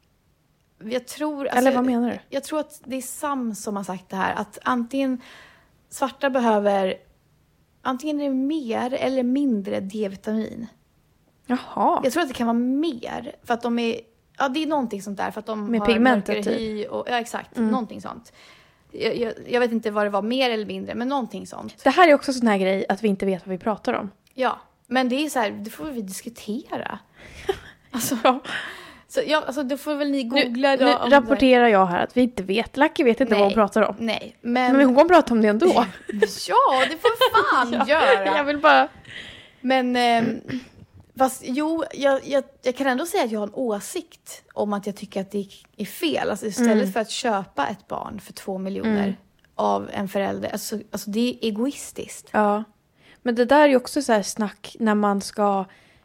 [SPEAKER 2] jag tror... Alltså,
[SPEAKER 1] Eller vad menar du?
[SPEAKER 2] Jag tror att det är Sam som har sagt det här. Att antingen svarta behöver antingen är det mer eller mindre D-vitamin.
[SPEAKER 1] Jaha.
[SPEAKER 2] Jag tror att det kan vara mer. För att de är... Ja, det är någonting sånt där. För att de
[SPEAKER 1] Med
[SPEAKER 2] har
[SPEAKER 1] pigmentet
[SPEAKER 2] mörkare
[SPEAKER 1] typ.
[SPEAKER 2] hy och... Ja, exakt.
[SPEAKER 1] Mm.
[SPEAKER 2] Någonting sånt. Jag, jag, jag vet inte vad det var, mer eller mindre. Men någonting sånt.
[SPEAKER 1] Det här är också sån här grej att vi inte vet vad vi pratar om.
[SPEAKER 2] Ja. Men det är så här, det får vi diskutera. Alltså...
[SPEAKER 1] Ja.
[SPEAKER 2] Så ja, alltså då får väl ni googla.
[SPEAKER 1] Nu,
[SPEAKER 2] då,
[SPEAKER 1] nu
[SPEAKER 2] om
[SPEAKER 1] rapporterar jag här att vi inte vet. Lucky vet inte
[SPEAKER 2] Nej.
[SPEAKER 1] vad hon pratar om.
[SPEAKER 2] Nej, men...
[SPEAKER 1] Men hon pratar om det ändå.
[SPEAKER 2] Ja, det får fan
[SPEAKER 1] Ja,
[SPEAKER 2] göra.
[SPEAKER 1] Jag vill bara...
[SPEAKER 2] Men... ehm, fast jo, jag, jag, jag kan ändå säga att jag har en åsikt om att jag tycker att det är fel. Alltså istället
[SPEAKER 1] Mm.
[SPEAKER 2] för att köpa ett barn för två miljoner
[SPEAKER 1] Mm.
[SPEAKER 2] av en förälder. Alltså, alltså det är egoistiskt.
[SPEAKER 1] Ja. Men det där är ju också så här snack när man ska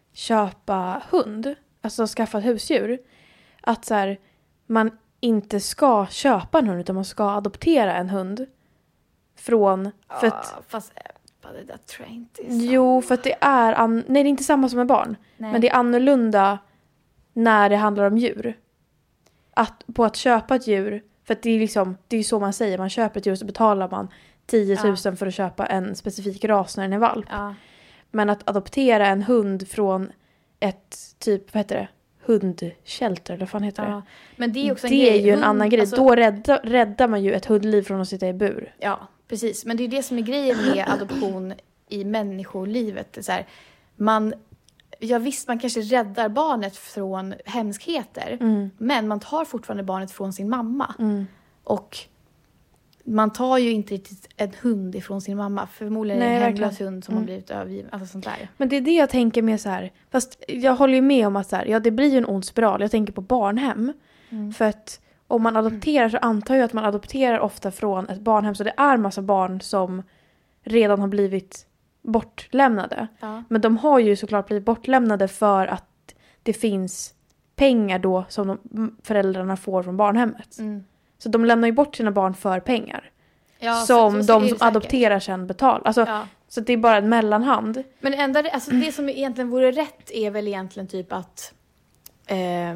[SPEAKER 1] köpa hund. Alltså skaffa ett husdjur. Att så här, man inte ska köpa en hund utan man ska adoptera en hund. Från... För att,
[SPEAKER 2] Ja, fast Ebba, det där tror jag inte är
[SPEAKER 1] jo, för att det är... An, nej, det är inte samma som med barn.
[SPEAKER 2] Nej.
[SPEAKER 1] Men det är annorlunda när det handlar om djur. Att, på att köpa ett djur... För att det är liksom, det är så man säger. Man köper ett djur så betalar man tio tusen för att köpa en specifik ras när den är valp.
[SPEAKER 2] Ja.
[SPEAKER 1] Men att adoptera en hund från ett typ, vad heter det? Hundshelter, eller vad fan heter det?
[SPEAKER 2] Ja. Men det är också en
[SPEAKER 1] Det
[SPEAKER 2] grej.
[SPEAKER 1] är ju en
[SPEAKER 2] Hund-
[SPEAKER 1] annan grej.
[SPEAKER 2] alltså-
[SPEAKER 1] Då räddar, räddar man ju ett hundliv från att sitta i bur.
[SPEAKER 2] Ja, precis. Men det är det som är grejen med adoption i människolivet. Det är så här, man, ja visst, man kanske räddar barnet från hemskheter.
[SPEAKER 1] Mm.
[SPEAKER 2] Men man tar fortfarande barnet från sin mamma.
[SPEAKER 1] Mm.
[SPEAKER 2] Och man tar ju inte riktigt en hund ifrån sin mamma. Förmodligen är det
[SPEAKER 1] Nej,
[SPEAKER 2] en hemlös
[SPEAKER 1] verkligen.
[SPEAKER 2] hund som har
[SPEAKER 1] Mm.
[SPEAKER 2] blivit övergiven. Alltså sånt där.
[SPEAKER 1] Men det är det jag tänker med så här. Fast jag håller ju med om att så här, ja, det blir ju en ond spiral. Jag tänker på barnhem.
[SPEAKER 2] Mm.
[SPEAKER 1] För att om man adopterar så antar jag att man adopterar ofta från ett barnhem. Så det är massa barn som redan har blivit bortlämnade.
[SPEAKER 2] Ja.
[SPEAKER 1] Men de har ju såklart blivit bortlämnade för att det finns pengar då som de, föräldrarna får från barnhemmet.
[SPEAKER 2] Mm.
[SPEAKER 1] Så de lämnar ju bort sina barn för pengar.
[SPEAKER 2] Ja, så-
[SPEAKER 1] som
[SPEAKER 2] så- så är
[SPEAKER 1] de
[SPEAKER 2] det
[SPEAKER 1] som
[SPEAKER 2] säkert.
[SPEAKER 1] adopterar sen betalar. Alltså,
[SPEAKER 2] Ja.
[SPEAKER 1] så det är bara en mellanhand.
[SPEAKER 2] Men det, enda, alltså det som egentligen vore rätt är väl egentligen typ att... Eh,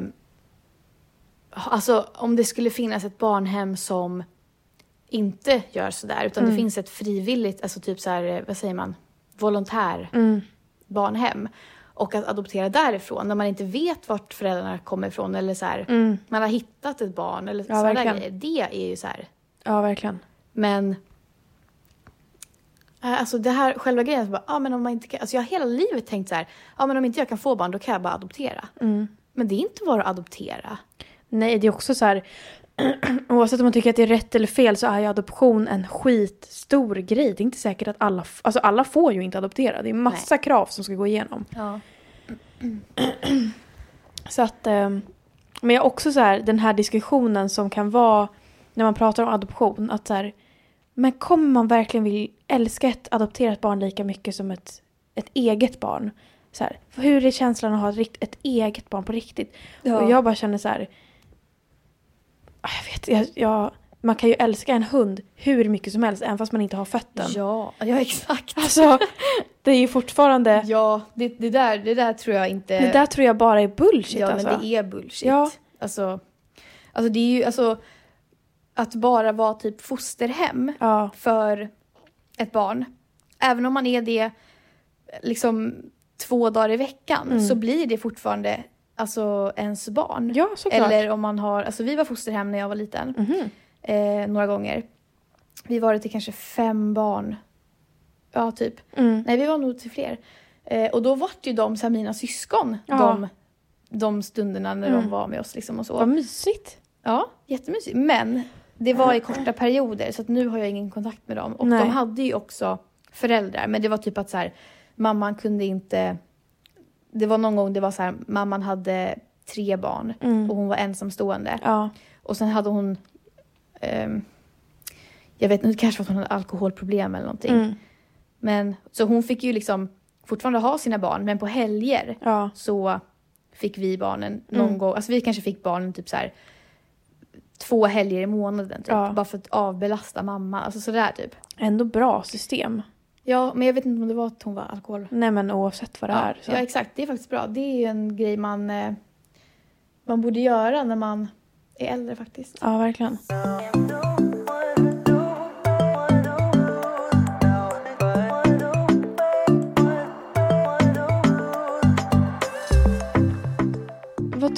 [SPEAKER 2] alltså om det skulle finnas ett barnhem som inte gör sådär. Utan
[SPEAKER 1] Mm.
[SPEAKER 2] det finns ett frivilligt, alltså typ så här, eh, vad säger man? Volontär
[SPEAKER 1] Mm.
[SPEAKER 2] barnhem. Och att adoptera därifrån när man inte vet vart föräldrarna kommer ifrån. Eller så här,
[SPEAKER 1] Mm.
[SPEAKER 2] man har hittat ett barn eller
[SPEAKER 1] Ja,
[SPEAKER 2] sådana där
[SPEAKER 1] verkligen.
[SPEAKER 2] grejer. Det är ju så här.
[SPEAKER 1] Ja, verkligen.
[SPEAKER 2] Men... äh, Alltså det här, själva grejen, så bara, ah, men om man inte kan, alltså jag har hela livet tänkt så här, ja ah, men om inte jag kan få barn då kan jag bara adoptera.
[SPEAKER 1] Mm.
[SPEAKER 2] Men det är inte bara att adoptera.
[SPEAKER 1] Nej, det är också så här... oavsett om man tycker att det är rätt eller fel så är ju adoption en skitstor grej. Det är inte säkert att alla... f- Alltså alla får ju inte adoptera. Det är massa krav som ska gå igenom.
[SPEAKER 2] Ja.
[SPEAKER 1] Så att... ehm, men jag också så här, den här diskussionen som kan vara när man pratar om adoption. Att så här, men kommer man verkligen vilja älska ett adopterat barn lika mycket som ett, ett eget barn? Så här, för hur är känslan att ha ett, rikt- ett eget barn på riktigt?
[SPEAKER 2] Ja.
[SPEAKER 1] Och jag bara känner så här... ah, Jag vet, jag, jag, man kan ju älska en hund hur mycket som helst, även fast man inte har fötten.
[SPEAKER 2] Ja, ja exakt.
[SPEAKER 1] Alltså, det är ju fortfarande...
[SPEAKER 2] Ja, det, det, där, det där tror jag inte...
[SPEAKER 1] Det där tror jag bara är bullshit.
[SPEAKER 2] ja,
[SPEAKER 1] alltså.
[SPEAKER 2] men det är bullshit.
[SPEAKER 1] Ja.
[SPEAKER 2] Alltså, alltså det är ju, alltså... Att bara vara typ fosterhem
[SPEAKER 1] Ja,
[SPEAKER 2] för ett barn. Även om man är det liksom två dagar i veckan
[SPEAKER 1] Mm.
[SPEAKER 2] så blir det fortfarande alltså ens barn.
[SPEAKER 1] ja såklart.
[SPEAKER 2] Eller om man har, alltså vi var fosterhem när jag var liten.
[SPEAKER 1] Mhm.
[SPEAKER 2] Eh, några gånger. Vi var det till kanske fem barn. Ja, typ.
[SPEAKER 1] Mm.
[SPEAKER 2] Nej, vi var nog till fler. Eh, och då var ju de så här, mina syskon.
[SPEAKER 1] Ja.
[SPEAKER 2] De, de stunderna när
[SPEAKER 1] Mm.
[SPEAKER 2] de var med oss liksom och så.
[SPEAKER 1] Vad mysigt.
[SPEAKER 2] Ja, jättemysigt. Men det var i korta perioder så att nu har jag ingen kontakt med dem. Och
[SPEAKER 1] Nej.
[SPEAKER 2] de hade ju också föräldrar. Men det var typ att så här, mamman kunde inte... Det var någon gång det var så här, mamman hade tre barn
[SPEAKER 1] Mm.
[SPEAKER 2] och hon var ensamstående.
[SPEAKER 1] Ja.
[SPEAKER 2] Och sen hade hon... ehm, jag vet inte, kanske för att hon hade alkoholproblem eller någonting.
[SPEAKER 1] Mm.
[SPEAKER 2] Men, så hon fick ju liksom fortfarande ha sina barn. Men på helger
[SPEAKER 1] Ja.
[SPEAKER 2] så fick vi barnen någon
[SPEAKER 1] Mm.
[SPEAKER 2] gång. Alltså vi kanske fick barnen typ så här två helger i månaden typ.
[SPEAKER 1] Ja.
[SPEAKER 2] Bara för att avbelasta mamma. Alltså sådär typ.
[SPEAKER 1] Ändå bra system.
[SPEAKER 2] Ja, men jag vet inte om det var att hon var alkohol.
[SPEAKER 1] Nej, men oavsett vad det
[SPEAKER 2] Ja,
[SPEAKER 1] är. Så.
[SPEAKER 2] ja, exakt. Det är faktiskt bra. Det är ju en grej man, eh, man borde göra när man är äldre faktiskt.
[SPEAKER 1] Ja, verkligen.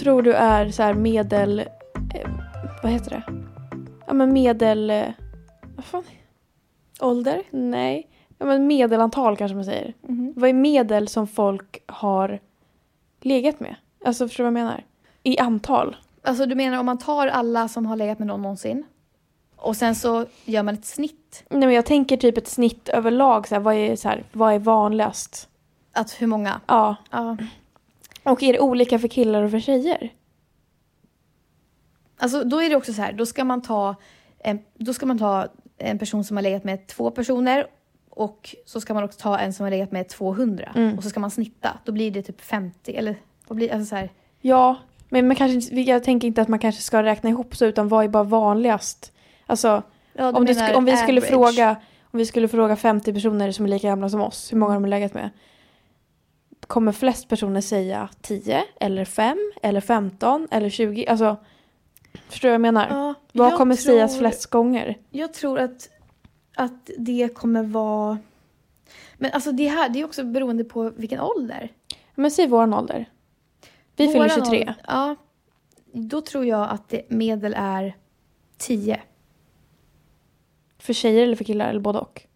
[SPEAKER 1] tror du är så här medel... Eh, vad heter det? Ja, men medel... Eh, vad fan?
[SPEAKER 2] Ålder?
[SPEAKER 1] Nej. Ja, men medelantal kanske man säger.
[SPEAKER 2] Mm.
[SPEAKER 1] Vad är medel som folk har legat med? Alltså, förstår du vad jag menar? I antal.
[SPEAKER 2] Alltså du menar om man tar alla som har legat med någon någonsin och sen så gör man ett snitt?
[SPEAKER 1] Nej, men jag tänker typ ett snitt överlag. Så här, vad, är, så här, vad är vanligast?
[SPEAKER 2] Att hur många?
[SPEAKER 1] Ja.
[SPEAKER 2] Ja.
[SPEAKER 1] Och är det olika för killar och för tjejer?
[SPEAKER 2] Alltså då är det också så här, då ska man ta en, då ska man ta en person som har legat med två personer och så ska man också ta en som har legat med tvåhundra
[SPEAKER 1] Mm.
[SPEAKER 2] och så ska man snitta. Då blir det typ femtio eller vad blir alltså så här.
[SPEAKER 1] Ja, men man kanske, jag tänker inte att man kanske ska räkna ihop så, utan vad är bara vanligast? Alltså,
[SPEAKER 2] Ja,
[SPEAKER 1] om, det sk- om vi skulle
[SPEAKER 2] average.
[SPEAKER 1] fråga om vi skulle fråga femtio personer som är lika gamla som oss, hur många har de legat med? Kommer flest personer säga tio eller fem eller femton eller tjugo? Alltså, förstår du vad jag menar?
[SPEAKER 2] Ja,
[SPEAKER 1] vad
[SPEAKER 2] jag
[SPEAKER 1] kommer
[SPEAKER 2] tror,
[SPEAKER 1] sägas flest gånger?
[SPEAKER 2] Jag tror att, att det kommer vara... Men alltså det här, det är också beroende på vilken ålder.
[SPEAKER 1] Men säg våran ålder. Vi fyller
[SPEAKER 2] Våran
[SPEAKER 1] tjugotre.
[SPEAKER 2] ålder, ja, då tror jag att det medel är tio.
[SPEAKER 1] För tjejer eller för killar eller både och?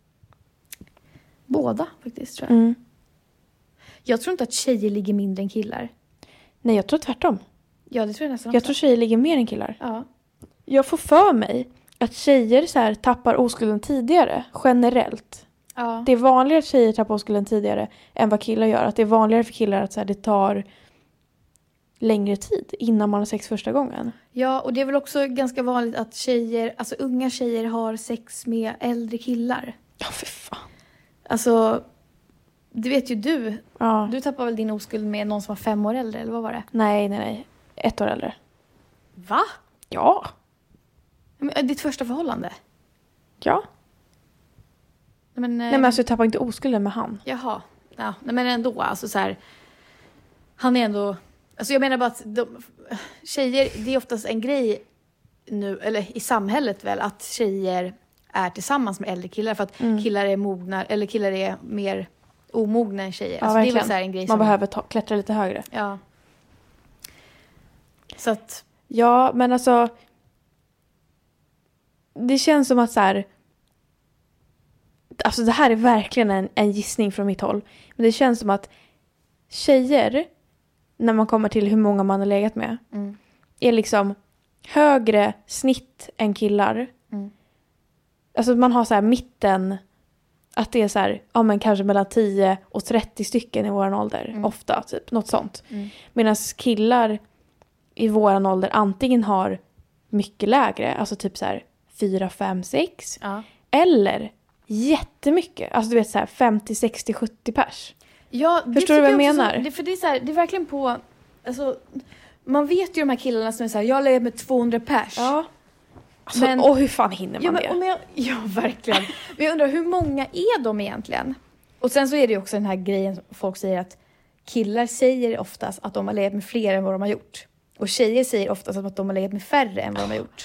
[SPEAKER 2] Båda faktiskt tror jag.
[SPEAKER 1] Mm.
[SPEAKER 2] Jag tror inte att tjejer ligger mindre än killar.
[SPEAKER 1] Nej, jag tror tvärtom.
[SPEAKER 2] Ja, det tror jag nästan
[SPEAKER 1] Jag
[SPEAKER 2] också.
[SPEAKER 1] tror tjejer ligger mer än killar.
[SPEAKER 2] Ja.
[SPEAKER 1] Jag får för mig att tjejer så här tappar oskulden tidigare, generellt.
[SPEAKER 2] Ja.
[SPEAKER 1] Det är vanligare att tjejer tappar oskulden tidigare än vad killar gör. Att det är vanligare för killar att så här, det tar längre tid innan man har sex första gången.
[SPEAKER 2] ja, och det är väl också ganska vanligt att tjejer, alltså unga tjejer har sex med äldre killar.
[SPEAKER 1] Ja, för fan.
[SPEAKER 2] Alltså, det vet ju du.
[SPEAKER 1] Ja.
[SPEAKER 2] Du tappade väl din oskuld med någon som var fem år äldre, eller vad var det?
[SPEAKER 1] Nej, nej, nej. Ett år äldre.
[SPEAKER 2] Va?
[SPEAKER 1] Ja.
[SPEAKER 2] Men, ditt första förhållande?
[SPEAKER 1] Ja.
[SPEAKER 2] Men, eh,
[SPEAKER 1] Nej, men alltså jag tappar inte oskulden med han.
[SPEAKER 2] Jaha. Ja, nej, men ändå, alltså så här. Han är ändå... Alltså jag menar bara att de, tjejer, det är oftast en grej nu, eller i samhället väl, att tjejer är tillsammans med äldre killar för att
[SPEAKER 1] Mm.
[SPEAKER 2] killar är mogna, eller killar är mer omogna än tjejer.
[SPEAKER 1] Ja,
[SPEAKER 2] Alltså det är
[SPEAKER 1] verkligen.
[SPEAKER 2] väl så här en grej
[SPEAKER 1] Man
[SPEAKER 2] som...
[SPEAKER 1] behöver ta, klättra lite högre.
[SPEAKER 2] Ja. Så att...
[SPEAKER 1] Ja, men alltså... Det känns som att så här... Alltså det här är verkligen en, en gissning från mitt håll. Men det känns som att tjejer, när man kommer till hur många man har legat med,
[SPEAKER 2] Mm.
[SPEAKER 1] är liksom högre snitt än killar.
[SPEAKER 2] Mm.
[SPEAKER 1] Alltså man har så här mitten, att det är så här, ja men kanske mellan tio och trettio stycken i våran ålder.
[SPEAKER 2] Mm.
[SPEAKER 1] Ofta, typ, något sånt.
[SPEAKER 2] Mm.
[SPEAKER 1] Medan killar i våran ålder antingen har mycket lägre, alltså typ så här fyra, fem, sex.
[SPEAKER 2] Ja.
[SPEAKER 1] Eller jättemycket, alltså du vet så här femtio, sextio, sjuttio pers.
[SPEAKER 2] Ja, det
[SPEAKER 1] Förstår du vad jag
[SPEAKER 2] tycker också
[SPEAKER 1] menar?
[SPEAKER 2] Så, det, för det är så här, det är verkligen på... Alltså, man vet ju de här killarna som är så här, jag lever med tvåhundra pers.
[SPEAKER 1] Alltså,
[SPEAKER 2] Men-
[SPEAKER 1] och hur fan hinner man
[SPEAKER 2] Ja, men,
[SPEAKER 1] det?
[SPEAKER 2] om jag, ja, verkligen. Men jag undrar, hur många är de egentligen? Och sen så är det ju också den här grejen som folk säger att killar säger oftast att de har legat med fler än vad de har gjort. Och tjejer säger oftast att de har legat med färre än vad de har gjort.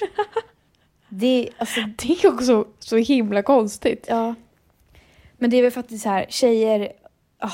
[SPEAKER 2] Det, alltså,
[SPEAKER 1] Det är också så himla konstigt.
[SPEAKER 2] ja. Men det är väl faktiskt så här, tjejer... Oh,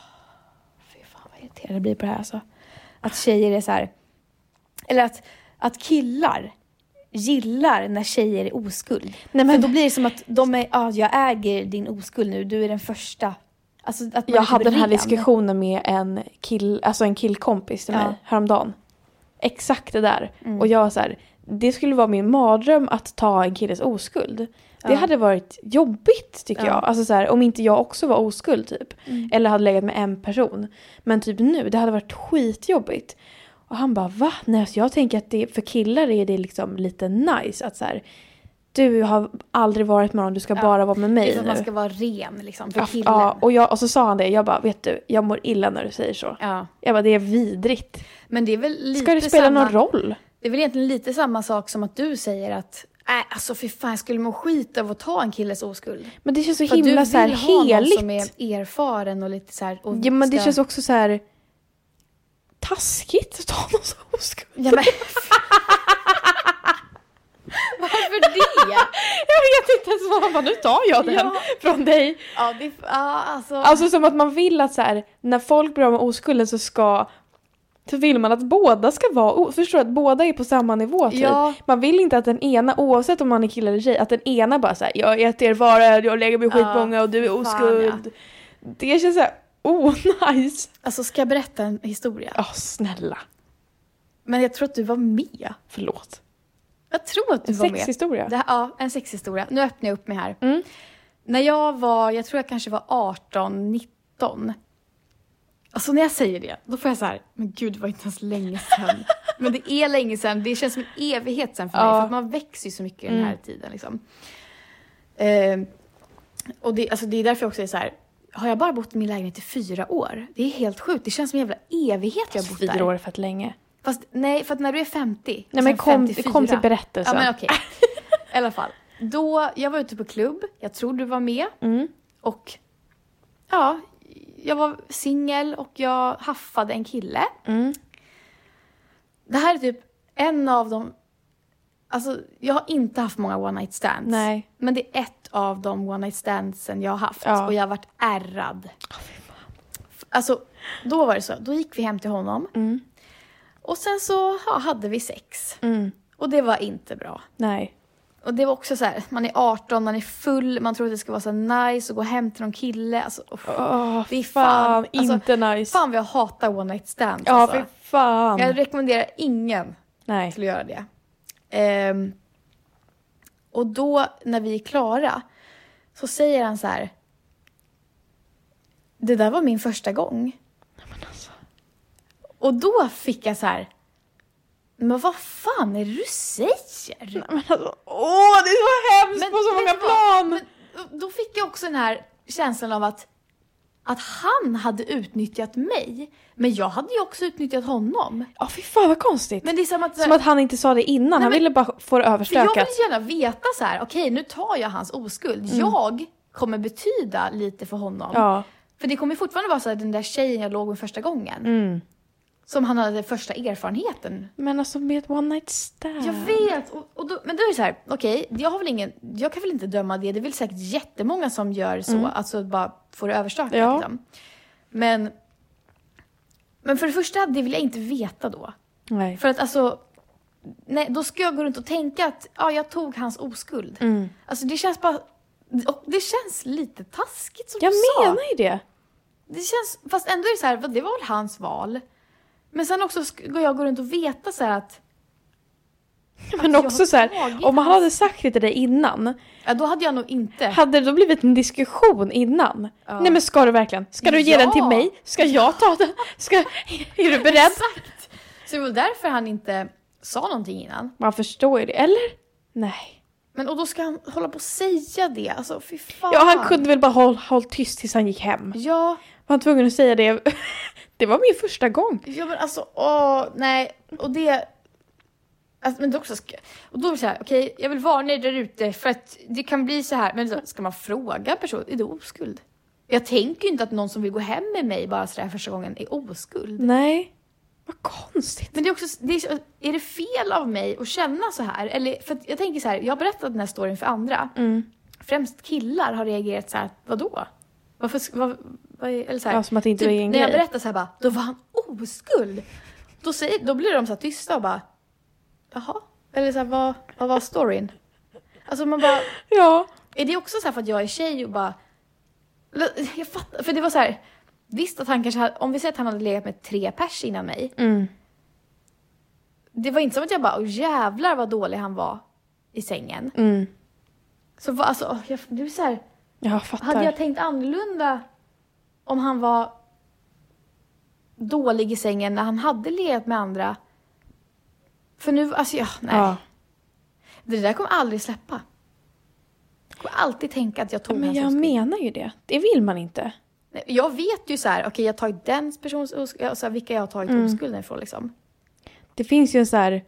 [SPEAKER 2] fy fan vad irriterad jag blir på det här alltså. Att tjejer är så här... Eller att, att killar gillar när tjejer är oskuld.
[SPEAKER 1] Nej,
[SPEAKER 2] För
[SPEAKER 1] men
[SPEAKER 2] då blir det som att de är, ja, ah, jag äger din oskuld nu, du är den första. Alltså, att man
[SPEAKER 1] jag
[SPEAKER 2] är
[SPEAKER 1] hade den här
[SPEAKER 2] ren.
[SPEAKER 1] diskussionen med en kill, alltså en killkompis till
[SPEAKER 2] Ja.
[SPEAKER 1] mig häromdagen. Exakt det där.
[SPEAKER 2] Mm.
[SPEAKER 1] Och jag var så här, det skulle vara min mardröm att ta en killes oskuld. Det
[SPEAKER 2] Ja.
[SPEAKER 1] hade varit jobbigt tycker
[SPEAKER 2] Ja.
[SPEAKER 1] jag. Alltså så här, om inte jag också var oskuld typ.
[SPEAKER 2] Mm.
[SPEAKER 1] Eller hade legat med en person. Men typ nu, det hade varit skitjobbigt. Och han bara, va? Nej, alltså jag tänker att det, för killar är det liksom lite nice. Att så här, du har aldrig varit med någon, du ska
[SPEAKER 2] Ja.
[SPEAKER 1] bara vara med
[SPEAKER 2] Det
[SPEAKER 1] mig
[SPEAKER 2] är så att
[SPEAKER 1] nu.
[SPEAKER 2] man ska vara ren liksom, för
[SPEAKER 1] Ja,
[SPEAKER 2] killen.
[SPEAKER 1] ja, och, jag, och så sa han det, jag bara, vet du, jag mår illa när du säger så.
[SPEAKER 2] Ja.
[SPEAKER 1] Jag bara, det är vidrigt.
[SPEAKER 2] Men det är väl lite
[SPEAKER 1] Ska det spela
[SPEAKER 2] samma,
[SPEAKER 1] någon roll?
[SPEAKER 2] Det är väl egentligen lite samma sak som att du säger att nej, alltså för fan, jag skulle må skit av att ta en killes oskuld.
[SPEAKER 1] Men det känns så
[SPEAKER 2] För att
[SPEAKER 1] himla
[SPEAKER 2] du
[SPEAKER 1] så här
[SPEAKER 2] vill ha någon som
[SPEAKER 1] heligt.
[SPEAKER 2] är erfaren och lite så här... Och
[SPEAKER 1] Ja, men det
[SPEAKER 2] ska-
[SPEAKER 1] känns också så här taskigt att ta någon som oskuld.
[SPEAKER 2] Ja, men... Varför det?
[SPEAKER 1] Jag vet inte ens vad man bara, nu tar jag den
[SPEAKER 2] Ja.
[SPEAKER 1] från dig.
[SPEAKER 2] Ja, det... Ja, alltså...
[SPEAKER 1] Alltså som att man vill att så här, när folk blir av med oskulden så ska Så vill man att båda ska vara, förstår du, att båda är på samma nivå typ.
[SPEAKER 2] Ja.
[SPEAKER 1] Man vill inte att den ena, oavsett om man är kille eller tjej, att den ena bara såhär, jag äter er vara, jag lägger mig skitmånga
[SPEAKER 2] Ja,
[SPEAKER 1] och du är
[SPEAKER 2] fan,
[SPEAKER 1] oskuld. Ja. Det känns såhär, oh nice.
[SPEAKER 2] Alltså ska jag berätta en historia?
[SPEAKER 1] Ja, oh, snälla.
[SPEAKER 2] Men jag tror att du var med.
[SPEAKER 1] Förlåt.
[SPEAKER 2] Jag tror att du
[SPEAKER 1] en
[SPEAKER 2] var med.
[SPEAKER 1] sexhistoria.
[SPEAKER 2] Det här, ja, en sexhistoria. Nu öppnar jag upp mig här.
[SPEAKER 1] Mm.
[SPEAKER 2] När jag var, jag tror jag kanske var arton, nitton. Alltså när jag säger det, då får jag så här, men gud det var inte ens länge sedan. Men det är länge sedan, det känns som en evighet sedan för mig.
[SPEAKER 1] Ja.
[SPEAKER 2] För att man växer ju så mycket i den här
[SPEAKER 1] Mm.
[SPEAKER 2] tiden liksom. Eh, och det, alltså, det är därför jag också är så här, har jag bara bott i min lägenhet i fyra år? Det är helt sjukt, det känns som en jävla evighet jag har bott där.
[SPEAKER 1] Fyra år är för att länge.
[SPEAKER 2] Fast nej, för att när du är femtio.
[SPEAKER 1] Nej men kom, kom till berättelsen.
[SPEAKER 2] Ja men okej. I alla fall. Då, jag var ute på klubb. Jag tror du var med.
[SPEAKER 1] Mm.
[SPEAKER 2] Och ja, jag var singel och jag haffade en kille.
[SPEAKER 1] Mm.
[SPEAKER 2] Det här är typ en av de... Alltså, jag har inte haft många one night stands.
[SPEAKER 1] Nej.
[SPEAKER 2] Men det är ett av de one night standsen jag har haft.
[SPEAKER 1] Ja.
[SPEAKER 2] Och jag har varit ärrad. Alltså, då var det så. Då gick vi hem till honom.
[SPEAKER 1] Mm.
[SPEAKER 2] Och sen så ja, hade vi sex.
[SPEAKER 1] Mm.
[SPEAKER 2] Och det var inte bra.
[SPEAKER 1] Nej.
[SPEAKER 2] Och det var också så här, man är arton, man är full, man tror att det ska vara så nice och gå hem till någon kille. Alltså, oh,
[SPEAKER 1] Åh,
[SPEAKER 2] fy
[SPEAKER 1] fan,
[SPEAKER 2] Alltså,
[SPEAKER 1] inte nice.
[SPEAKER 2] Fan vad jag hatar one night stands.
[SPEAKER 1] Ja,
[SPEAKER 2] alltså.
[SPEAKER 1] fy fan.
[SPEAKER 2] Jag rekommenderar ingen
[SPEAKER 1] Nej.
[SPEAKER 2] till att göra det. Ehm, och då, när vi är klara, så säger han så här: det där var min första gång.
[SPEAKER 1] Men alltså.
[SPEAKER 2] Och då fick jag så här: men vad fan är det du säger?
[SPEAKER 1] Men alltså, åh, det är så hemskt på så många
[SPEAKER 2] vet du vad?
[SPEAKER 1] plan.
[SPEAKER 2] Men då fick jag också den här känslan av att, att han hade utnyttjat mig. Men jag hade ju också utnyttjat honom.
[SPEAKER 1] Ja, fy fan vad konstigt.
[SPEAKER 2] Men det är som att...
[SPEAKER 1] Som att han inte sa det innan.
[SPEAKER 2] Nej,
[SPEAKER 1] han
[SPEAKER 2] men-
[SPEAKER 1] ville bara få det
[SPEAKER 2] för jag
[SPEAKER 1] överstökat.
[SPEAKER 2] vill gärna veta så här: okej, nu tar jag hans oskuld. Jag kommer betyda lite för honom.
[SPEAKER 1] Ja.
[SPEAKER 2] För det kommer fortfarande vara så här, den där tjejen jag låg med första gången.
[SPEAKER 1] Mm.
[SPEAKER 2] Som han hade första erfarenheten.
[SPEAKER 1] Men alltså med ett one night stand.
[SPEAKER 2] Jag vet, och, och då, men då är det så här, okej, jag har väl ingen, jag kan väl inte döma det, det är väl säkert jättemånga som gör så, alltså bara får det överstökat
[SPEAKER 1] Ja.
[SPEAKER 2] liksom. Men, men för det första, det vill jag inte veta då.
[SPEAKER 1] Nej.
[SPEAKER 2] För att alltså, nej, då ska jag gå runt och tänka att, ja, jag tog hans oskuld.
[SPEAKER 1] Mm.
[SPEAKER 2] Alltså det känns bara, och det känns lite taskigt som
[SPEAKER 1] Jag
[SPEAKER 2] du sa.
[SPEAKER 1] menar ju det.
[SPEAKER 2] Det känns, fast ändå är det så här, det var väl hans val. Men sen också ska jag gå runt och veta så här att,
[SPEAKER 1] Men
[SPEAKER 2] jag
[SPEAKER 1] också
[SPEAKER 2] har
[SPEAKER 1] så här,
[SPEAKER 2] tagit
[SPEAKER 1] om man
[SPEAKER 2] hans-
[SPEAKER 1] hade sagt det till dig innan,
[SPEAKER 2] ja då hade jag nog inte.
[SPEAKER 1] hade det då blivit en diskussion innan?
[SPEAKER 2] Ja.
[SPEAKER 1] Nej men ska du verkligen? Ska du ge
[SPEAKER 2] Ja.
[SPEAKER 1] den till mig? Ska jag ta den? Ska, är du beredd?
[SPEAKER 2] Exakt. Så det var därför han inte sa någonting innan.
[SPEAKER 1] Man förstår ju det, eller? Nej.
[SPEAKER 2] Men och då ska han hålla på och säga det. Alltså fy fan.
[SPEAKER 1] Ja, han kunde väl bara hålla håll tyst tills han gick hem.
[SPEAKER 2] Ja,
[SPEAKER 1] Var han tvungen att säga det? Det var min första gång.
[SPEAKER 2] ja men alltså åh nej. Och det... Alltså, men det också ska, och då är det så här, okej, jag vill varna er där ute för att det kan bli så här. Men så, ska man fråga personen, är det oskuld? Jag tänker ju inte att någon som vill gå hem med mig bara så där första gången är oskuld.
[SPEAKER 1] Nej. Vad konstigt.
[SPEAKER 2] Men det är också, det är, så- är det fel av mig att känna så här? Eller, för att jag tänker så här, jag har berättat den här storyn för andra.
[SPEAKER 1] Mm.
[SPEAKER 2] Främst killar har reagerat så här, vadå? Varför, sk- vad, vad, är- eller så här,
[SPEAKER 1] Ja, som att det inte
[SPEAKER 2] typ,
[SPEAKER 1] var en
[SPEAKER 2] när jag
[SPEAKER 1] grej.
[SPEAKER 2] berättar så här bara, då var han oskuld. Då, säger, då blir de så här tysta och bara, jaha? Eller så här, vad, vad var storyn? Alltså man bara,
[SPEAKER 1] Ja.
[SPEAKER 2] är det också så här för att jag är tjej och bara, jag fattar, för det var så här, visst att han kanske hade, om vi säger att han hade legat med tre pers innan mig.
[SPEAKER 1] Mm.
[SPEAKER 2] Det var inte som att jag bara, åh jävlar vad dålig han var i sängen.
[SPEAKER 1] Mm.
[SPEAKER 2] Så var, alltså, jag, det är så här,
[SPEAKER 1] Jag fattar.
[SPEAKER 2] hade jag tänkt annorlunda om han var dålig i sängen när han hade legat med andra? För nu, alltså ja, nej.
[SPEAKER 1] Ja.
[SPEAKER 2] Det där kommer aldrig släppa. Jag kommer alltid tänka att jag tog
[SPEAKER 1] Men
[SPEAKER 2] hans
[SPEAKER 1] jag
[SPEAKER 2] oskuld.
[SPEAKER 1] menar ju det. Det vill man inte.
[SPEAKER 2] Nej, jag vet ju så här, okej jag har tagit den persons oskuld, alltså vilka jag har tagit
[SPEAKER 1] Mm.
[SPEAKER 2] oskulden ifrån liksom.
[SPEAKER 1] Det finns ju en så här...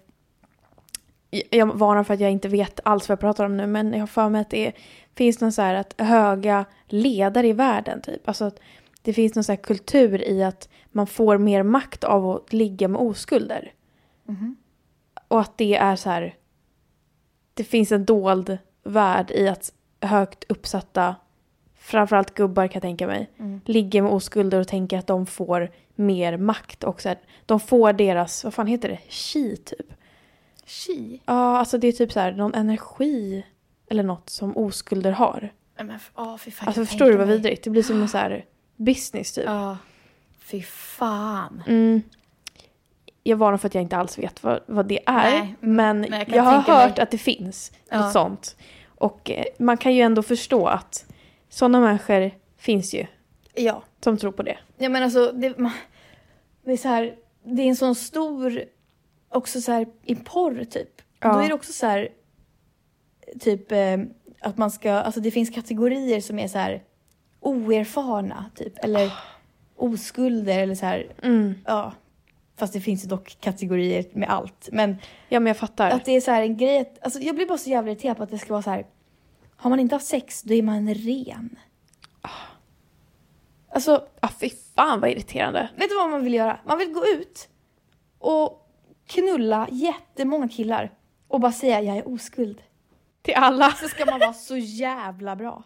[SPEAKER 1] Jag varnar för att jag inte vet alls vad jag pratar om nu, men jag har för mig att det är, finns någon så här att höga ledare i världen typ. Alltså att det finns någon så här kultur i att man får mer makt av att ligga med oskulder.
[SPEAKER 2] Mhm.
[SPEAKER 1] Och att det är så här... Det finns en dold värld i att högt uppsatta framförallt gubbar kan jag tänka mig,
[SPEAKER 2] Mm.
[SPEAKER 1] ligger med oskulder och tänker att de får mer makt och så här, de får deras, vad fan heter det? Chi typ.
[SPEAKER 2] Chi?
[SPEAKER 1] Ja, alltså det är typ så här någon energi eller något som oskulder har.
[SPEAKER 2] Men, oh, fy fan,
[SPEAKER 1] Alltså
[SPEAKER 2] jag
[SPEAKER 1] förstår du
[SPEAKER 2] tänker
[SPEAKER 1] vad
[SPEAKER 2] mig.
[SPEAKER 1] vidrigt? Det blir som en så här business typ.
[SPEAKER 2] Ja, fy fan.
[SPEAKER 1] Mm. Jag varnar för att jag inte alls vet vad, vad det är.
[SPEAKER 2] Nej,
[SPEAKER 1] men
[SPEAKER 2] men jag
[SPEAKER 1] jag,
[SPEAKER 2] kan
[SPEAKER 1] har
[SPEAKER 2] tänka
[SPEAKER 1] hört
[SPEAKER 2] mig.
[SPEAKER 1] att det finns
[SPEAKER 2] Ja.
[SPEAKER 1] något sånt. Och eh, man kan ju ändå förstå att sådana människor finns ju
[SPEAKER 2] Ja.
[SPEAKER 1] som tror på det.
[SPEAKER 2] Ja men alltså, det, man, det är så här, det är en sån stor, också så här i porr typ.
[SPEAKER 1] Ja.
[SPEAKER 2] Då är det också så här, typ eh, att man ska, alltså det finns kategorier som är så här oerfarna typ, eller oskulder eller så här,
[SPEAKER 1] Mm.
[SPEAKER 2] ja. Fast det finns ju dock kategorier med allt. Men
[SPEAKER 1] Ja, men jag fattar.
[SPEAKER 2] att det är så här en grej, att, alltså jag blir bara så jävla irriterad på att det ska vara så här, har man inte haft sex, då är man ren. Alltså,
[SPEAKER 1] Ah, fy fan vad irriterande.
[SPEAKER 2] vet du vad man vill göra? Man vill gå ut och knulla jättemånga killar och bara säga jag är oskuld.
[SPEAKER 1] Till alla.
[SPEAKER 2] Så ska man vara så jävla bra.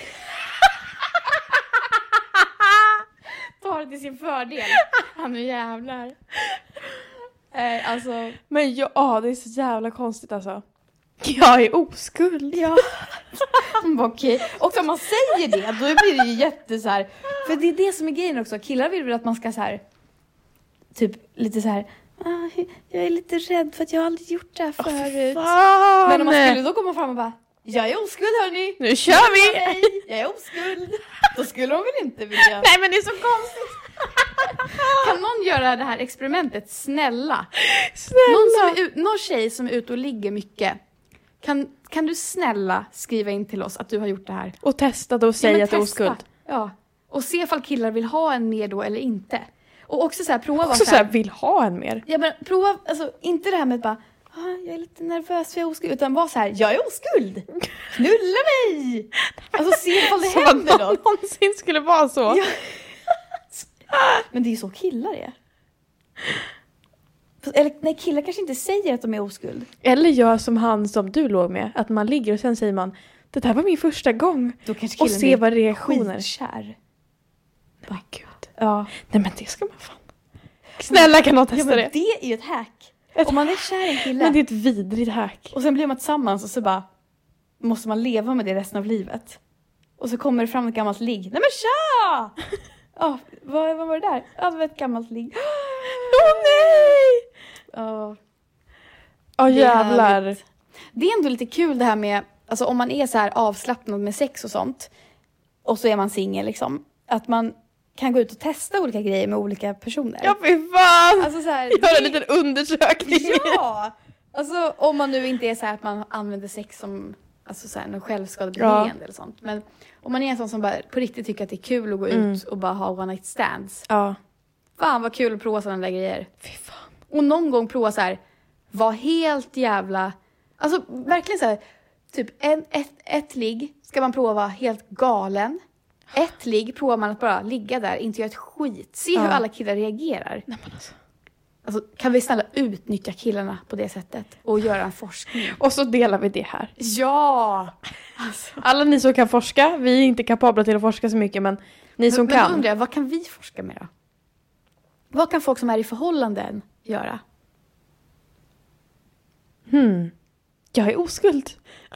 [SPEAKER 2] Ta det till sin fördel. Han är jävlar. Eh, alltså,
[SPEAKER 1] Men ja, ah, det är så jävla konstigt alltså. Jag är oskuld.
[SPEAKER 2] ja. Man bara, okej. Och om man säger det, då blir det ju jätte så här. För det är det som är grejen också. Killar vill väl att man ska så här, typ lite så här, ah, jag är lite rädd för att jag har aldrig gjort det här förut.
[SPEAKER 1] Fan.
[SPEAKER 2] Men om man skulle då komma fram och bara, jag är oskuld hörni.
[SPEAKER 1] Nu kör vi!
[SPEAKER 2] Nej, jag är oskuld. Då skulle de väl inte vilja.
[SPEAKER 1] Nej, men det är så konstigt.
[SPEAKER 2] Kan någon göra det här experimentet? Snälla.
[SPEAKER 1] Snälla.
[SPEAKER 2] Någon, som är ut, någon tjej som är ute och ligger mycket. Kan, kan du snälla skriva in till oss att du har gjort det här?
[SPEAKER 1] Och testa då och säga
[SPEAKER 2] Ja, men
[SPEAKER 1] att du är
[SPEAKER 2] testa.
[SPEAKER 1] oskuld.
[SPEAKER 2] Ja. Och se ifall killar vill ha en mer då eller inte. Och också så här, prova
[SPEAKER 1] Också
[SPEAKER 2] så här.
[SPEAKER 1] såhär, vill ha en mer.
[SPEAKER 2] Ja men prova, alltså inte det här med att bara, ah, jag är lite nervös för jag är oskuld. Utan bara så här, jag är oskuld. Knulla mig! Alltså se ifall det
[SPEAKER 1] Som
[SPEAKER 2] händer
[SPEAKER 1] att någon
[SPEAKER 2] något.
[SPEAKER 1] någonsin skulle vara så.
[SPEAKER 2] Ja. Men det är ju så killar är. Eller nej, killar kanske inte säger att de är oskuld.
[SPEAKER 1] Eller gör som han som du låg med. Att man ligger och sen säger man, det här var min första gång.
[SPEAKER 2] Då kanske
[SPEAKER 1] Och
[SPEAKER 2] killen
[SPEAKER 1] se
[SPEAKER 2] är
[SPEAKER 1] vad reaktioner.
[SPEAKER 2] skitkär.
[SPEAKER 1] Nej men gud.
[SPEAKER 2] Ja.
[SPEAKER 1] Nej men det ska man fan. Snälla kan någon
[SPEAKER 2] Ja
[SPEAKER 1] testa
[SPEAKER 2] men
[SPEAKER 1] det.
[SPEAKER 2] det är ju ett hack. Om man är kär i en kille.
[SPEAKER 1] Men det är ett vidrigt hack.
[SPEAKER 2] Och sen blir man tillsammans och så bara måste man leva med det resten av livet. Och så kommer det fram ett gammalt ligg. Nej men tja! Ja, vad, vad var det där? Ja, det var ett gammalt ligg.
[SPEAKER 1] Åh nej!
[SPEAKER 2] Ja.
[SPEAKER 1] Åh
[SPEAKER 2] Det är
[SPEAKER 1] jävlar.
[SPEAKER 2] härligt. Det är ändå lite kul det här med, alltså om man är så här avslappnad med sex och sånt. Och så är man singel liksom. Att man kan gå ut och testa olika grejer med olika personer.
[SPEAKER 1] Ja fy fan.
[SPEAKER 2] Alltså så här,
[SPEAKER 1] Gör en
[SPEAKER 2] det-
[SPEAKER 1] liten undersökning.
[SPEAKER 2] Ja! Alltså om man nu inte är så här att man använder sex som alltså så här, någon självskadebeteende
[SPEAKER 1] Ja.
[SPEAKER 2] eller sånt. Men om man är en sån som bara på riktigt tycker att det är kul att gå
[SPEAKER 1] Mm.
[SPEAKER 2] ut och bara ha one night stands.
[SPEAKER 1] Ja.
[SPEAKER 2] Fan vad kul att prova sådana där grejer.
[SPEAKER 1] Fy fan.
[SPEAKER 2] Och någon gång prova så här, var helt jävla, alltså verkligen så här, typ en, ett, ett ligg ska man prova helt galen. Ett ligg provar man att bara ligga där, inte göra ett skit. Se
[SPEAKER 1] Ja.
[SPEAKER 2] hur alla killar reagerar.
[SPEAKER 1] Nej men alltså.
[SPEAKER 2] Alltså, kan vi snälla utnyttja killarna på det sättet och göra en forskning?
[SPEAKER 1] Och så delar vi det här.
[SPEAKER 2] Ja! Alltså.
[SPEAKER 1] Alla ni som kan forska, vi är inte kapabla till att forska så mycket, men ni som
[SPEAKER 2] Men, men då
[SPEAKER 1] kan.
[SPEAKER 2] undrar jag, vad kan vi forska med då? Vad kan folk som är i förhållanden göra?
[SPEAKER 1] Hmm. Jag är oskuld.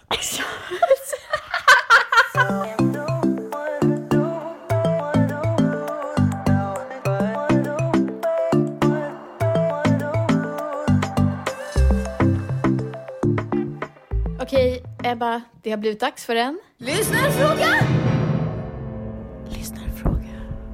[SPEAKER 2] Okej, Ebba, det har blivit dags för en lyssnarfråga! Lyssnarfråga.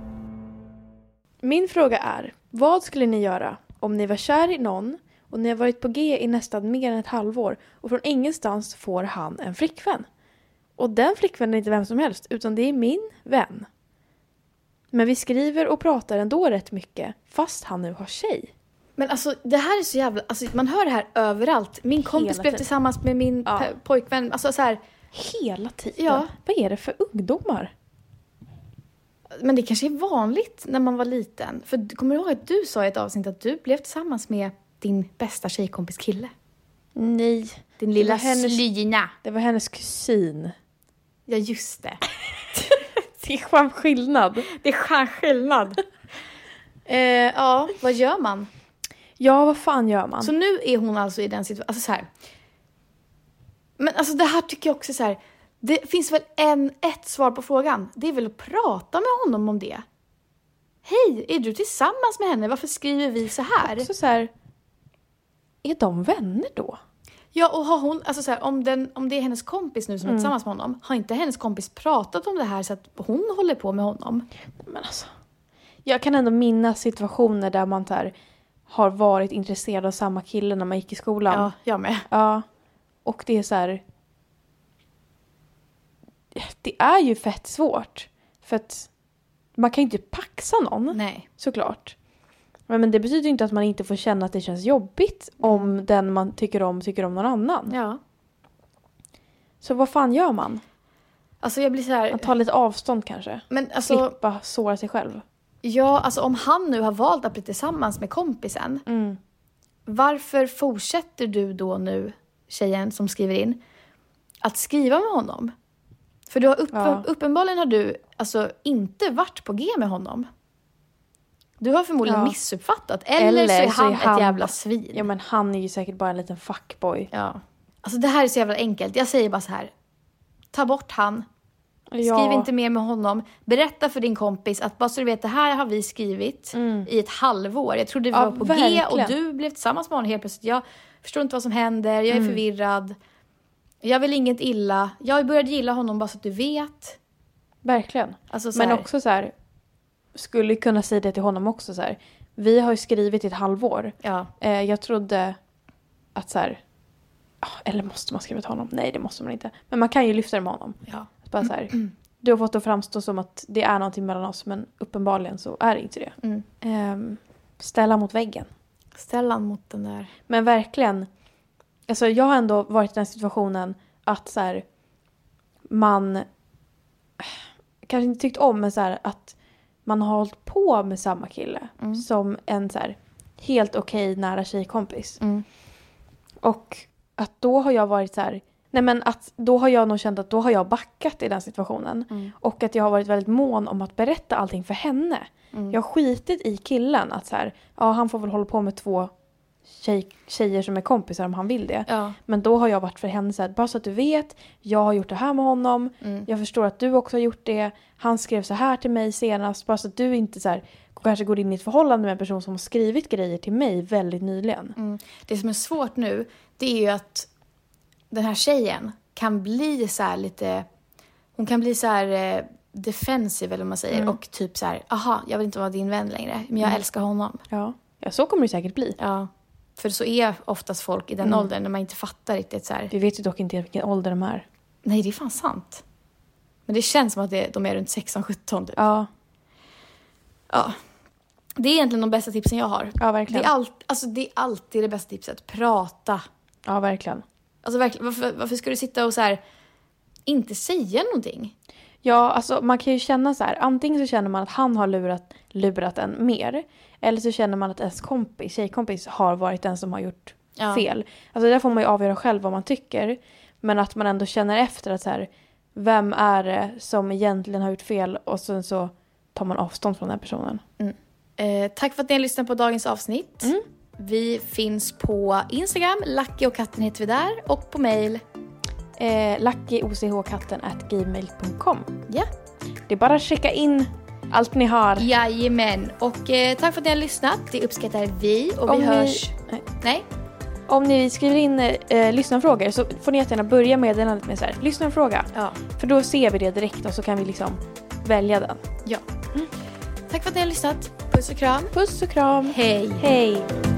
[SPEAKER 1] Min fråga är, vad skulle ni göra om ni var kär i någon och ni har varit på G i nästan mer än ett halvår och från ingenstans får han en flickvän? Och den flickvännen är inte vem som helst, utan det är min vän. Men vi skriver och pratar ändå rätt mycket, fast han nu har tjej.
[SPEAKER 2] Men alltså, det här är så jävla, alltså man hör det här överallt. Min kompis
[SPEAKER 1] Hela
[SPEAKER 2] blev
[SPEAKER 1] tiden.
[SPEAKER 2] tillsammans med min
[SPEAKER 1] Ja.
[SPEAKER 2] pe- pojkvän, alltså så här.
[SPEAKER 1] Hela tiden?
[SPEAKER 2] Ja.
[SPEAKER 1] Vad är det för ungdomar?
[SPEAKER 2] Men det kanske är vanligt när man var liten. För du- kommer du ihåg att du sa i ett avsnitt att du blev tillsammans med din bästa tjejkompis kille?
[SPEAKER 1] Nej.
[SPEAKER 2] Din
[SPEAKER 1] lilla
[SPEAKER 2] lilla
[SPEAKER 1] hennes-
[SPEAKER 2] slyna.
[SPEAKER 1] Det var hennes kusin.
[SPEAKER 2] Ja, just det.
[SPEAKER 1] Det är fan skillnad.
[SPEAKER 2] Det är fan skillnad. eh, ja, vad gör man?
[SPEAKER 1] Ja, vad fan gör man?
[SPEAKER 2] Så nu är hon alltså i den situationen, alltså så här. Men alltså det här tycker jag också så här. Det finns väl en, ett svar på frågan. Det är väl att prata med honom om det. Hej, är du tillsammans med henne? Varför skriver vi så här?
[SPEAKER 1] Så så här, är de vänner då?
[SPEAKER 2] Ja, och har hon, alltså så här, om, den, om det är hennes kompis nu som är
[SPEAKER 1] Mm.
[SPEAKER 2] tillsammans med honom, har inte hennes kompis pratat om det här så att hon håller på med honom?
[SPEAKER 1] Men alltså, jag kan ändå minnas situationer där man där har varit intresserad av samma kille när man gick i skolan.
[SPEAKER 2] Ja, jag med.
[SPEAKER 1] Ja, och det är så här, det är ju fett svårt. För att man kan ju inte paxa någon,
[SPEAKER 2] Nej.
[SPEAKER 1] såklart. Men, men det betyder ju inte att man inte får känna att det känns jobbigt om den man tycker om tycker om någon annan.
[SPEAKER 2] Ja.
[SPEAKER 1] Så vad fan gör man?
[SPEAKER 2] Alltså jag blir så här.
[SPEAKER 1] Man tar lite avstånd kanske.
[SPEAKER 2] Men alltså,
[SPEAKER 1] Slippa såra sig själv.
[SPEAKER 2] ja, alltså om han nu har valt att bli tillsammans med kompisen.
[SPEAKER 1] Mm.
[SPEAKER 2] Varför fortsätter du då nu, tjejen som skriver in, att skriva med honom? För du har upp,
[SPEAKER 1] Ja.
[SPEAKER 2] uppenbarligen har du alltså inte varit på G med honom. Du har förmodligen
[SPEAKER 1] Ja.
[SPEAKER 2] missuppfattat. Eller, så är han, ett jävla svin.
[SPEAKER 1] Ja, men han är ju säkert bara en liten fuckboy.
[SPEAKER 2] Ja. Alltså det här är så jävla enkelt. Jag säger bara så här. Ta bort han. Skriv
[SPEAKER 1] Ja.
[SPEAKER 2] inte mer med honom. Berätta för din kompis att bara så du vet, det här har vi skrivit
[SPEAKER 1] Mm.
[SPEAKER 2] i ett halvår. Jag trodde vi
[SPEAKER 1] Ja,
[SPEAKER 2] var på
[SPEAKER 1] verkligen.
[SPEAKER 2] G och du blev tillsammans med honom helt plötsligt. Jag förstår inte vad som händer. Jag är
[SPEAKER 1] Mm.
[SPEAKER 2] förvirrad. Jag vill inget illa. Jag började gilla honom bara så att du vet.
[SPEAKER 1] Verkligen.
[SPEAKER 2] Alltså, så
[SPEAKER 1] Men
[SPEAKER 2] här,
[SPEAKER 1] också så här, skulle kunna säga det till honom också så här. Vi har ju skrivit i ett halvår.
[SPEAKER 2] Ja.
[SPEAKER 1] Eh, jag trodde att så här, ah, eller måste man skriva till honom? Nej, det måste man inte. Men man kan ju lyfta det med honom.
[SPEAKER 2] Ja.
[SPEAKER 1] Bara så här, du har fått att framstå som att det är någonting mellan oss, men uppenbarligen så är det inte det.
[SPEAKER 2] Mm.
[SPEAKER 1] Ehm, ställa mot väggen.
[SPEAKER 2] Ställ han mot den där.
[SPEAKER 1] Men verkligen, alltså jag har ändå varit i den situationen att så här, man äh, kanske inte tyckt om, men så här, att man har hållit på med samma kille
[SPEAKER 2] Mm.
[SPEAKER 1] som en så här, helt okej nära tjejkompis.
[SPEAKER 2] Mm.
[SPEAKER 1] Och att då har jag varit så här, nej men att då har jag nog känt att då har jag backat i den situationen.
[SPEAKER 2] Mm.
[SPEAKER 1] Och att jag har varit väldigt mån om att berätta allting för henne.
[SPEAKER 2] Mm.
[SPEAKER 1] Jag har skitit i killen att så här, ja han får väl hålla på med två tjej, tjejer som är kompisar om han vill det.
[SPEAKER 2] Ja.
[SPEAKER 1] Men då har jag varit för henne så här, bara så att du vet, jag har gjort det här med honom.
[SPEAKER 2] Mm.
[SPEAKER 1] Jag förstår att du också har gjort det. Han skrev så här till mig senast, bara så att du inte så här, kanske går in i ett förhållande med en person som har skrivit grejer till mig väldigt nyligen.
[SPEAKER 2] Mm. Det som är svårt nu, det är ju att den här tjejen kan bli så här lite, hon kan bli så här eh, defensiv eller vad man säger,
[SPEAKER 1] Mm.
[SPEAKER 2] och typ så här, aha, jag vill inte vara din vän längre, men jag
[SPEAKER 1] Mm.
[SPEAKER 2] älskar honom.
[SPEAKER 1] Ja. ja, så kommer det säkert bli.
[SPEAKER 2] Ja, för så är oftast folk i den
[SPEAKER 1] Mm.
[SPEAKER 2] åldern när man inte fattar riktigt så här.
[SPEAKER 1] Vi vet ju dock inte vilken ålder de är.
[SPEAKER 2] Nej, det är fan sant. Men det känns som att det, de är runt sexton sjutton typ.
[SPEAKER 1] Ja,
[SPEAKER 2] Ja. Det är egentligen de bästa tipsen jag har.
[SPEAKER 1] ja
[SPEAKER 2] Det
[SPEAKER 1] verkligen.
[SPEAKER 2] är, allt, alltså, det är alltid det bästa tipset. Prata.
[SPEAKER 1] Ja, verkligen.
[SPEAKER 2] Alltså verkligen, varför, varför ska du sitta och så här inte säga någonting?
[SPEAKER 1] Ja, alltså man kan ju känna så här. Antingen så känner man att han har lurat, lurat en mer. Eller så känner man att ens kompis, tjejkompis har varit den som har gjort
[SPEAKER 2] Ja.
[SPEAKER 1] fel. Alltså där får man ju avgöra själv vad man tycker. Men att man ändå känner efter att så här, vem är det som egentligen har gjort fel? Och sen så tar man avstånd från den här personen.
[SPEAKER 2] Eh, tack för att ni har lyssnat på dagens avsnitt.
[SPEAKER 1] Mm.
[SPEAKER 2] Vi finns på Instagram, Lucky och katten heter vi där. Och på mail.
[SPEAKER 1] Eh, luckyochkatten at gmail punkt com.
[SPEAKER 2] Ja.
[SPEAKER 1] Det är bara att checka in allt ni har.
[SPEAKER 2] Jajamän. Och eh, tack för att ni har lyssnat. Det uppskattar vi. Och
[SPEAKER 1] Om
[SPEAKER 2] vi
[SPEAKER 1] ni-
[SPEAKER 2] hörs...
[SPEAKER 1] Nej.
[SPEAKER 2] Nej.
[SPEAKER 1] Om ni skriver in eh, lyssnarfrågor så får ni gärna börja meddelandet med så här, lyssnarfråga.
[SPEAKER 2] Ja.
[SPEAKER 1] För då ser vi det direkt och så kan vi liksom välja den.
[SPEAKER 2] ja. Tack för att ni har lyssnat. Puss och kram.
[SPEAKER 1] Puss och kram.
[SPEAKER 2] Hej.
[SPEAKER 1] Hej.